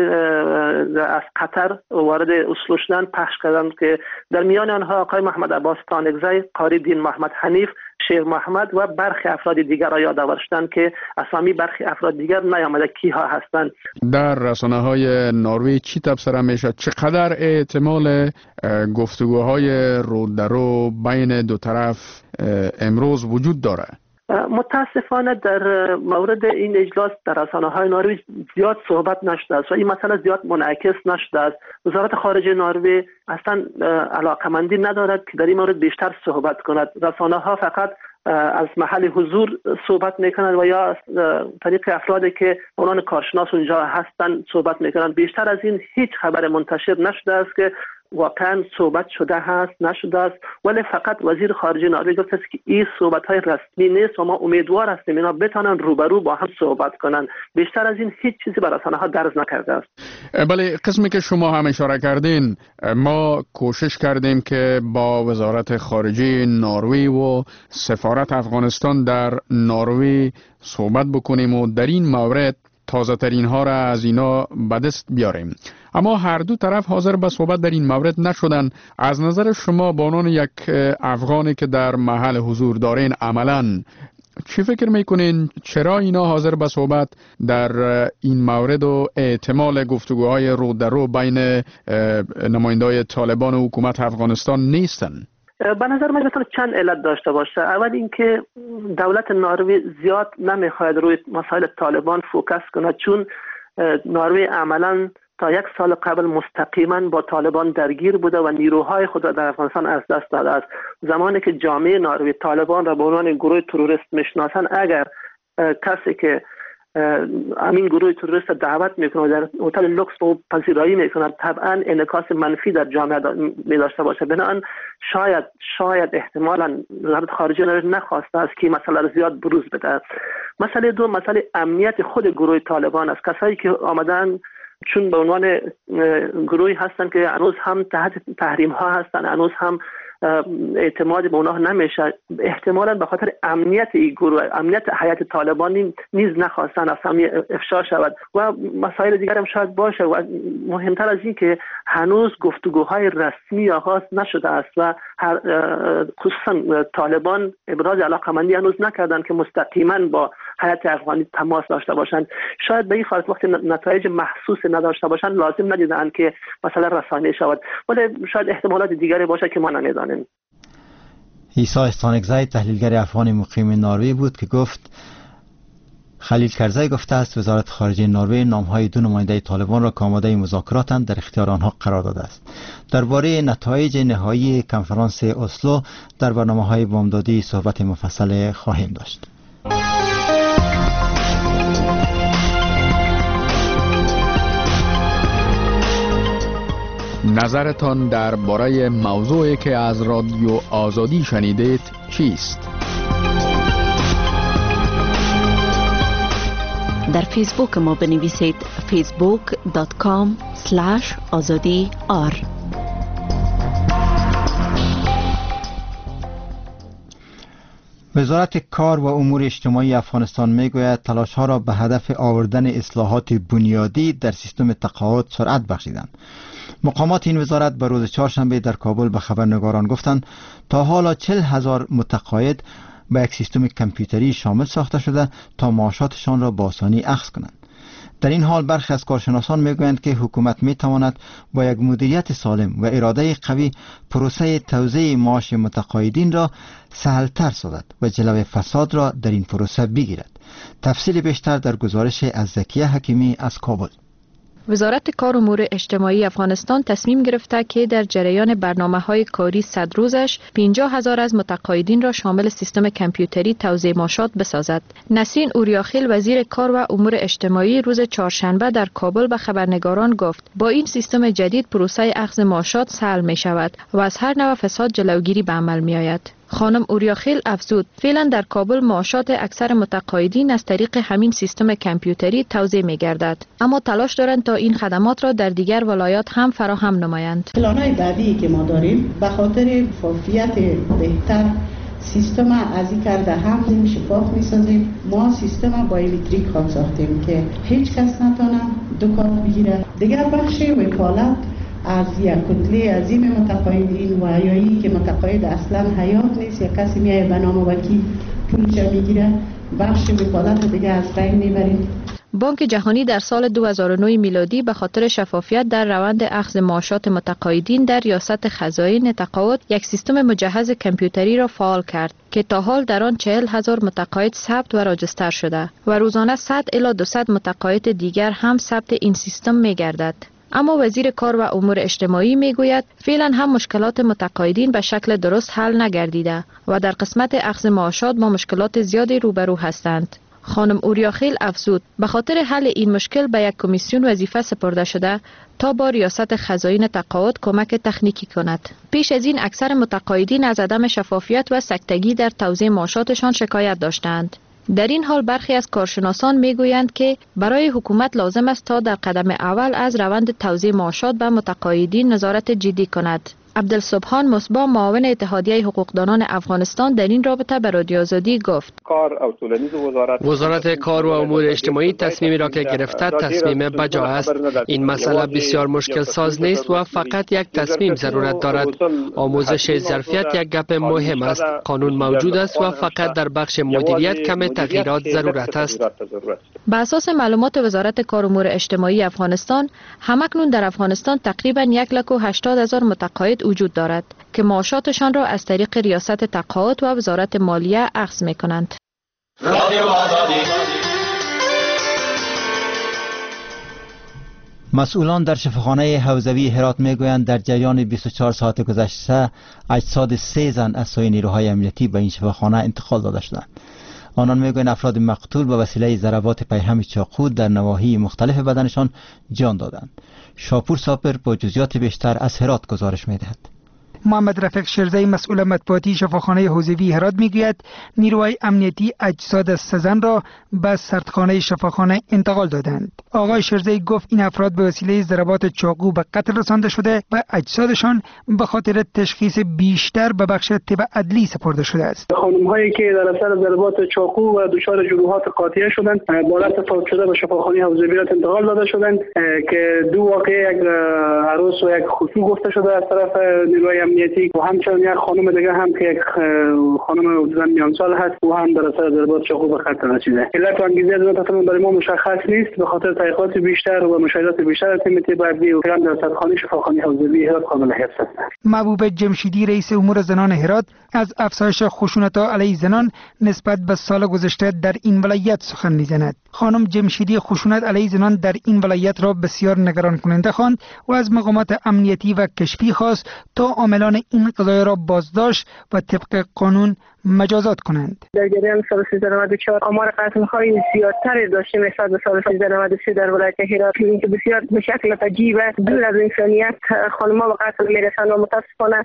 از قطر وارد اسلو شدن پخش کردند که در میان آنها آقای محمد عباس تانکزی، قاری دین محمد حنیف، شیر محمد و برخی افراد دیگر را یادآور شدند که اسامی برخی افراد دیگر نیامده کیها هستند. در رسانه‌های نروژ چی تبصره میشه؟ چقدر احتمال گفتگوهای رو در رو بین دو طرف امروز وجود داره؟ متاسفانه در مورد این اجلاس در رسانه‌های نروژ زیاد صحبت نشده است و این مسئله زیاد منعکس نشده است. وزارت خارجه نروژ اصلا علاقمندی ندارد که در این مورد بیشتر صحبت کند. رسانه‌ها فقط از محل حضور صحبت میکنند و یا از طریق افرادی که عنوان کارشناس اونجا هستند صحبت میکنند. بیشتر از این هیچ خبر منتشر نشده است که واقعا صحبت شده هست نشده است، ولی فقط وزیر خارجه نروژ گفته است که این صحبت‌های رسمی نیست و ما امیدوار هستیم اینا بتونن روبرو با هم صحبت کنن. بیشتر از این هیچ چیزی بر رسانه‌ها درز نکرده است. بله، قسمی که شما هم اشاره کردین، ما کوشش کردیم که با وزارت خارجه نروژ و سفارت افغانستان در نروژ صحبت بکنیم و در این مورد تازه ترین ها را از اینا به دست بیاریم، اما هر دو طرف حاضر به صحبت در این مورد نشدن. از نظر شما به عنوان یک افغانی که در محل حضور دارین عملا چی فکر میکنین؟ چرا اینا حاضر به صحبت در این مورد و احتمال گفتگوهای رو در رو بین نماینده‌های طالبان و حکومت افغانستان نیستن؟ به نظر من میتونه چند علت داشته باشه. اول اینکه دولت نروژ زیاد نمیخواهد روی مسائل طالبان فوکس کنه، چون نروژ عملا تا 1 سال قبل مستقیما با طالبان درگیر بوده و نیروهای خود را در افغانستان از دست داده است. زمانی که جامعه نروژ طالبان را به عنوان گروه تروریست میشناسند، اگر کسی که همین گروه تروریست دعوت میکنه و در هتل لوکس با پذیرایی میکنه، طبعا انعکاس منفی در جامعه می داشته باشه. بنابراین شاید احتمالاً وزارت خارجه نروژ نخواسته است که مسئله را زیاد بروز بده. مسئله دو، مسئله امنیت خود گروه طالبان است. کسایی که آمدن چون به عنوان گروهی هستند که هنوز هم تحت تحریم ها هستند، هنوز هم اعتماد به اونها نمیشه، احتمالاً به خاطر امنیت این گروه، امنیت حیات طالبان نیز نخواستن اسامی افشا شود و مسائل دیگر هم شاید باشه. و مهمتر از این که هنوز گفتگوهای رسمی آغاز نشده است و خصوصا طالبان ابراز علاقمندی هنوز نکردند که مستقیما با حیات افغانی تماس داشته باشند. شاید به این خاطر وقتی نتایج محسوس نداشته باشند لازم ندیدند که مثلا رسانه‌ای شود، ولی شاید احتمالات دیگری باشه که ما نمی‌دانیم. عیسی استانکزی تحلیلگر افغان مقیم نروژ بود که گفت خلیل کرزی گفته است وزارت خارجه نروژ نام‌های 2 نماینده طالبان را که آماده مذاکراتند در اختیار آنها قرار داده است. درباره نتایج نهایی کنفرانس اسلو در برنامه‌های بامدادی صحبت مفصل خواهیم داشت. نظرتان درباره موضوعی که از رادیو آزادی شنیدید چیست؟ در فیسبوک ما بنویسید facebook.com/azadi.r. وزارت کار و امور اجتماعی افغانستان میگوید تلاش‌ها را به هدف آوردن اصلاحات بنیادی در سیستم تقاعد سرعت بخشیدند. مقامات این وزارت به روز چهارشنبه در کابل به خبرنگاران گفتند تا حالا 40,000 متقاعد به یک سیستم کامپیوتری شامل ساخته شده تا معاشاتشان را با آسانی اخذ کنند. در این حال برخی از کارشناسان میگویند که حکومت میتواند با یک مدیریت سالم و اراده قوی پروسه توزیع معاش متقاعدین را سهلتر سازد و جلوی فساد را در این پروسه بگیرد. تفصیل بیشتر در گزارش از زکیه حکیمی از کابل. وزارت کار و امور اجتماعی افغانستان تصمیم گرفته که در جریان برنامه‌های کاری 100 روزش 50,000 از متقاعدین را شامل سیستم کامپیوتری توزیع معاشات بسازد. نسرین اوریاخیل وزیر کار و امور اجتماعی روز چهارشنبه در کابل به خبرنگاران گفت با این سیستم جدید پروسه اخذ معاشات سهل می شود و از هر نوع فساد جلوگیری به عمل می آید. خانم اوریاخیل افزود فعلا در کابل معاشات اکثر متقاعدین از طریق همین سیستم کامپیوتری توزیع می گردد، اما تلاش دارند تا این خدمات را در دیگر ولایات هم فراهم نمایند. پلان‌های بعدی که ما داریم به خاطر شفافیت بهتر سیستم از این کرده هم شفاف می‌سازیم. ما سیستم بایومتریک خود ساختیم که هیچ کس نتونه دو کارت بگیره. دیگر بخش وکالت از یک کتله عظیم متقاعدین و یایی که متقاعد اصلا حیات نیست یا کسی میایه به نام وکیل پولش میگیره، بخش وکالت دیگه از بین میبریم. بانک جهانی در سال 2009 میلادی به خاطر شفافیت در روند اخذ معاشات متقاعدین در ریاست خزائن تقاعد یک سیستم مجهز کامپیوتری را فعال کرد که تا حال در آن 40,000 متقاعد ثبت و راجستر شده و روزانه 100 الی 200 متقاعد دیگر هم ثبت این سیستم میگردد. اما وزیر کار و امور اجتماعی میگوید فعلا هم مشکلات متقاعدین به شکل درست حل نگردیده و در قسمت اخذ معاشات با مشکلات زیادی روبرو هستند. خانم اوریاخیل افزود به خاطر حل این مشکل به یک کمیسیون وظیفه سپرده شده تا با ریاست خزائن تقاعد کمک تکنیکی کند. پیش از این اکثر متقاعدین از عدم شفافیت و سکتگی در توزیع معاشاتشان شکایت داشتند. در این حال برخی از کارشناسان میگویند که برای حکومت لازم است تا در قدم اول از روند توزیع معاشات به متقاعدین نظارت جدی کند. عبدالسبحان مصباح معاون اتحادیه حقوقدانان افغانستان در این رابطه به رادیو آزادی گفت وزارت کار و امور اجتماعی تصمیمی را که گرفته تصمیم بجا است. این مسئله بسیار مشکل ساز نیست و فقط یک تصمیم ضرورت دارد. آموزش ظرفیت یک گپ مهم است. قانون موجود است و فقط در بخش مدیریت کم تغییرات ضرورت است. به اساس معلومات وزارت کار و امور اجتماعی افغانستان همکنون در افغانستان تقریبا 180,000 متقاعد وجود دارد که معاشاتشان را از طریق ریاست تقاعد و وزارت مالیه اخذ می کنند. مسئولان در شفاخانه حوزوی هرات میگویند در جریان 24 ساعت گذشته اجساد 3 زن از سوی نیروهای امنیتی به این شفاخانه انتقال داده شدند. آنان میگویند افراد مقتول به وسیله ضربات پیهم چاقو در نواحی مختلف بدنشان جان دادند. شاپور ساپر با جزئیات بیشتر از هرات گزارش میدهد. محمد رفیق شیرزی مسئول مطبوعاتی شفاخانه حوزوی هرات میگوید نیروهای امنیتی اجساد از 3 زن را به سردخانه شفاخانه انتقال دادند. آقای شیرزی گفت این افراد به وسیله ضربات چاقو به قتل رسانده شده و اجسادشان به خاطر تشخیص بیشتر به بخش طب عدلی سپرده شده است. خانم‌هایی که در اثر ضربات چاقو و دچار جروحات قاطعه شدند با حالت فوت شده به شفاخانه حوزوی هرات انتقال داده شدند که 2 واقعه یک عروس و یک خصوص گفته شده از طرف نیروهای امنیتی و همچنین یک خانم دیگه هم که یک خانم حدوداً میان سال هست و هم در اثر ضربات چاقو به خطر رسیده. علت و انگیزه از تقریبا برای ما مشخص نیست به خاطر تحقیقات بیشتر و مشاهدات بیشتر از تیم بعدی و در سطحخانه شفاخانه حوزوی هرات قابل حفظ است. محبوب جمشیدی رئیس امور زنان هرات از افزایش خشونت‌ها علیه زنان نسبت به سال گذشته در این ولایت سخن می‌زند. خانم جمشیدی خشونت علیه زنان در این ولایت را بسیار نگران کننده خواند و از مقامات امنیتی و کشفی خواست تا عاملان این قضایا را بازداشت و طبق قانون مجازات کنند. در جریان سال 1394 آمار قتل‌های زیادتر داشتیم نسبت به سال 1393 در ولایت هرات که بسیار به شکل عجیب دور از انسانیت خانم‌ها به قتل میرسند و متاسفانه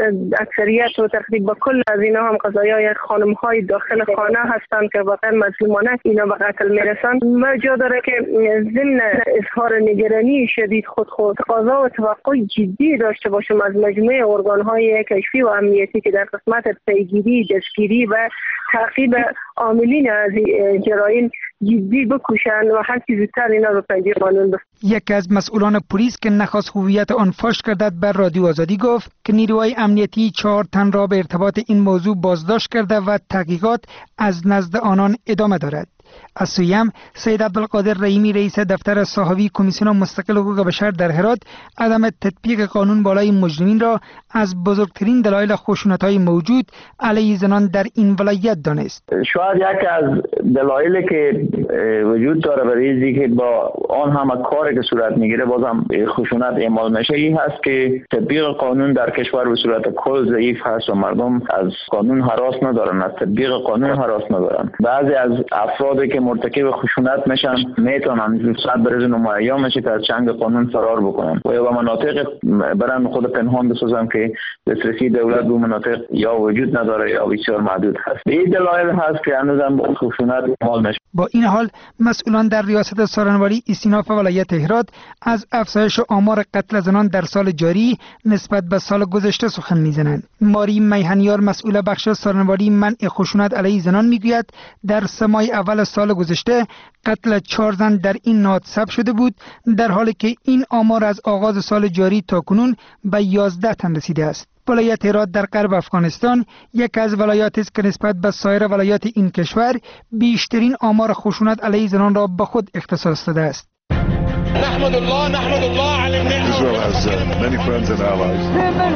اکثریت و تقریبا با کل از اینا هم قضایای خانم‌های داخل خانه هستند که واقعا مظلومانه اینا به قتل میرسند. ما جا داره که ضمن اظهار نگرانی شدید خود تقاضا و توقع جدی داشته باشیم از مجموعه ارگان‌های کشفی و امنیتی که در قسمت پیگیری، دستگیری و تعقیب عاملین از جرایم جدی بکوشند و هر چیزی زودتر اینا رو پنجه قانون بسازند. یکی از مسئولان پلیس که نخواست هویت آن فاش گردد بر رادیو آزادی گفت که نیروهای امنیتی 4 تن را به ارتباط این موضوع بازداشت کرده و تحقیقات از نزد آنان ادامه دارد. از سوی هم سید عبدالقادر رحیمی رئیس دفتر صحافی کمیسیون مستقل حقوق بشر در هرات عدم تطبیق قانون بالای مجرمین را از بزرگترین دلایل خشونت‌های موجود علیه زنان در این ولایت دانست. شاید یکی از دلایلی که وجود داره برای که با آن همه کاری که صورت میگیره بازم خشونت اعمال میشه این هست که تطبیق قانون در کشور به صورت کل ضعیف هست و مردم از قانون هراس ندارن، از تطبیق قانون هراس ندارن. بعضی از افرادی که مرتکب خشونت میشن میتونن زودتر برای نمایان میشه که از چنگ قانون فرار بکنن و یا به مناطق برن خود پنهان بسازن که دسترسی دولت به مناطق یا وجود نداره یا بسیار محدود هست. به این دلایل هست که هنوزم با خشونت اعمال میشه. با این حال مسئولان در ریاست سارنواری استیناف ولایت هرات از افزایش آمار قتل زنان در سال جاری نسبت به سال گذشته سخن میزنند. ماری میهنیار مسئول بخش سارنواری منع خشونت علیه زنان میگوید در 3 ماه اول سال گذشته قتل 4 زن در این نهاد ثبت شده بود، در حالی که این آمار از آغاز سال جاری تا کنون به 11 تن رسیده است. ولایت هرات در غرب افغانستان یک از ولایاتی است که نسبت به سایر ولایات این کشور بیشترین آمار خشونت علیه زنان را به خود اختصاص داده است. نحمد الله على النعمة. Israel has many friends and allies.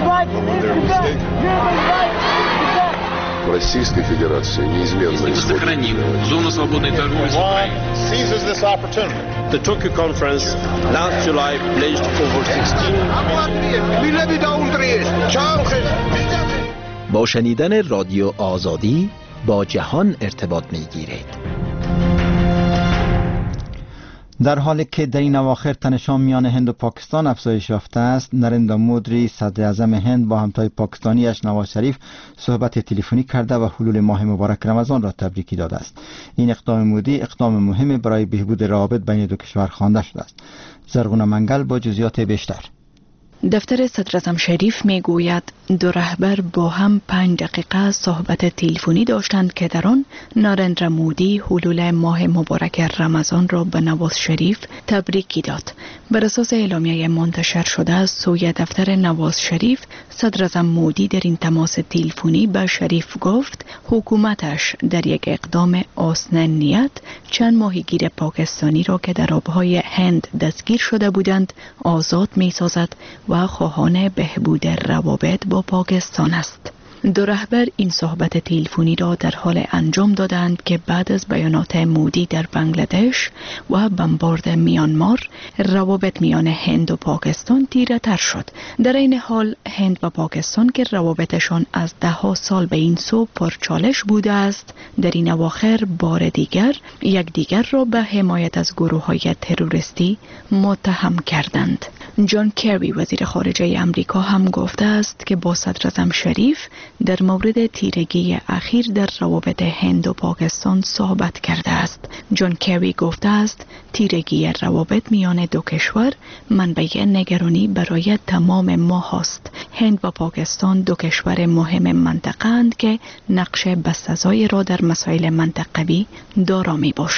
Российской Федерации неизменно сохраним зону свободной торговли с Украиной. Seizes this opportunity. The Tokyo conference last July pledged over 16. با شنیدن رادیو آزادی با جهان ارتباط می‌گیرید. در حالی که در این اواخر تنشان میان هند و پاکستان افزایش یافته است، نریندرا مودی صدر اعظم هند با همتای پاکستانیش نواز شریف صحبت تلفنی کرده و حلول ماه مبارک رمضان را تبریکی داده است. این اقدام مودی اقدام مهمی برای بهبود روابط بین دو کشور خوانده شده است. زرغونه منگل با جزئیات بیشتر. دفتر صدر اعظم شریف می گوید دو رهبر با هم 5 دقیقه صحبت تلفنی داشتند که در آن نریندرا مودی حلول ماه مبارک رمضان را به نواز شریف تبریکی داد. بر اساس اعلامیه منتشر شده از سوی دفتر نواز شریف، صدر اعظم مودی در این تماس تلفنی به شریف گفت حکومتش در یک اقدام حسن نیت چند ماهیگیر پاکستانی را که در آبهای هند دستگیر شده بودند آزاد می سازد و خواهان بهبود روابط با پاکستان است. دو رهبر این صحبت تلفنی را در حال انجام دادند که بعد از بیانات مودی در بنگلادش و بمبارد میانمار روابط میان هند و پاکستان تیره تر شد. در این حال هند و پاکستان که روابطشان از 10 سال به این سو پرچالش بوده است، در این اواخر بار دیگر یکدیگر را به حمایت از گروه‌های تروریستی متهم کردند. جان کری وزیر خارجه امریکا هم گفته است که با صدر اعظم شریف در مورد تیرگی اخیر در روابط هند و پاکستان صحبت کرده است. جان کری گفته است تیرگی روابط میان دو کشور منبع نگرانی برای تمام ما است. هند و پاکستان دو کشور مهم منطقه‌اند که نقش بسزایی را در مسائل منطقوی دارا می باشند.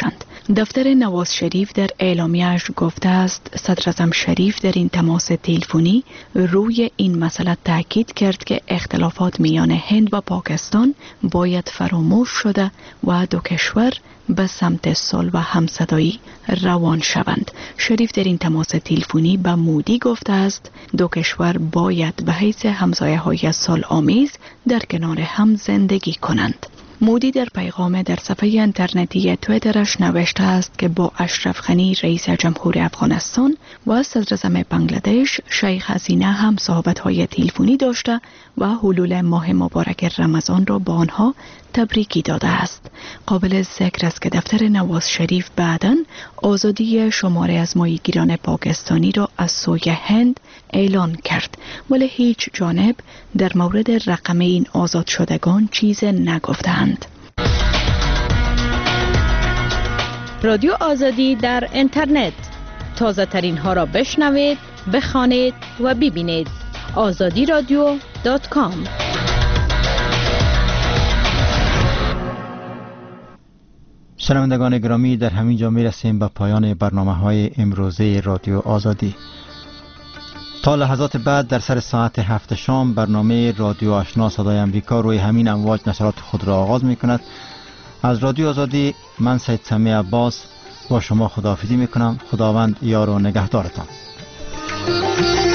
دفتر نواز شریف در اعلامیه‌اش گفته است صدراعظم شریف در این تماس تلفنی روی این مسئله تاکید کرد که اختلافات میان هند و پاکستان باید فراموش شده و دو کشور به سمت صلح و همصدایی روان شوند. شریف در این تماس تلفنی به مودی گفته است دو کشور باید به حیث همسایه‌های صلح‌آمیز در کنار هم زندگی کنند. مودی در پیغام در صفحه اینترنتی تویترش نوشته است که با اشرف غنی رئیس جمهور افغانستان و صدراعظم بنگلادش شیخ حسینه هم صحبت‌های تلفنی داشته و حلول ماه مبارک رمضان را با آنها تبریکی داده است. قابل ذکر است که دفتر نواز شریف بعداً آزادی شماری از ماهیگیران پاکستانی را از سوی هند اعلان کرد، ولی هیچ جانب در مورد رقم این آزاد شدگان چیز نگفتند. رادیو آزادی در اینترنت، تازه ترین ها را بشنوید، بخوانید و ببینید. azadiradio.com. شنوندگان گرامی، در همین جا می رسیم به پایان برنامه‌های امروزه رادیو آزادی. تا لحظات بعد در سر ساعت 7 شام برنامه رادیو آشنا صدای امریکا روی همین امواج نشرات خود را آغاز می کند. از رادیو آزادی من سید سمیع عباس با شما خداحافظی می کنم. خداوند یار و نگهدارتان.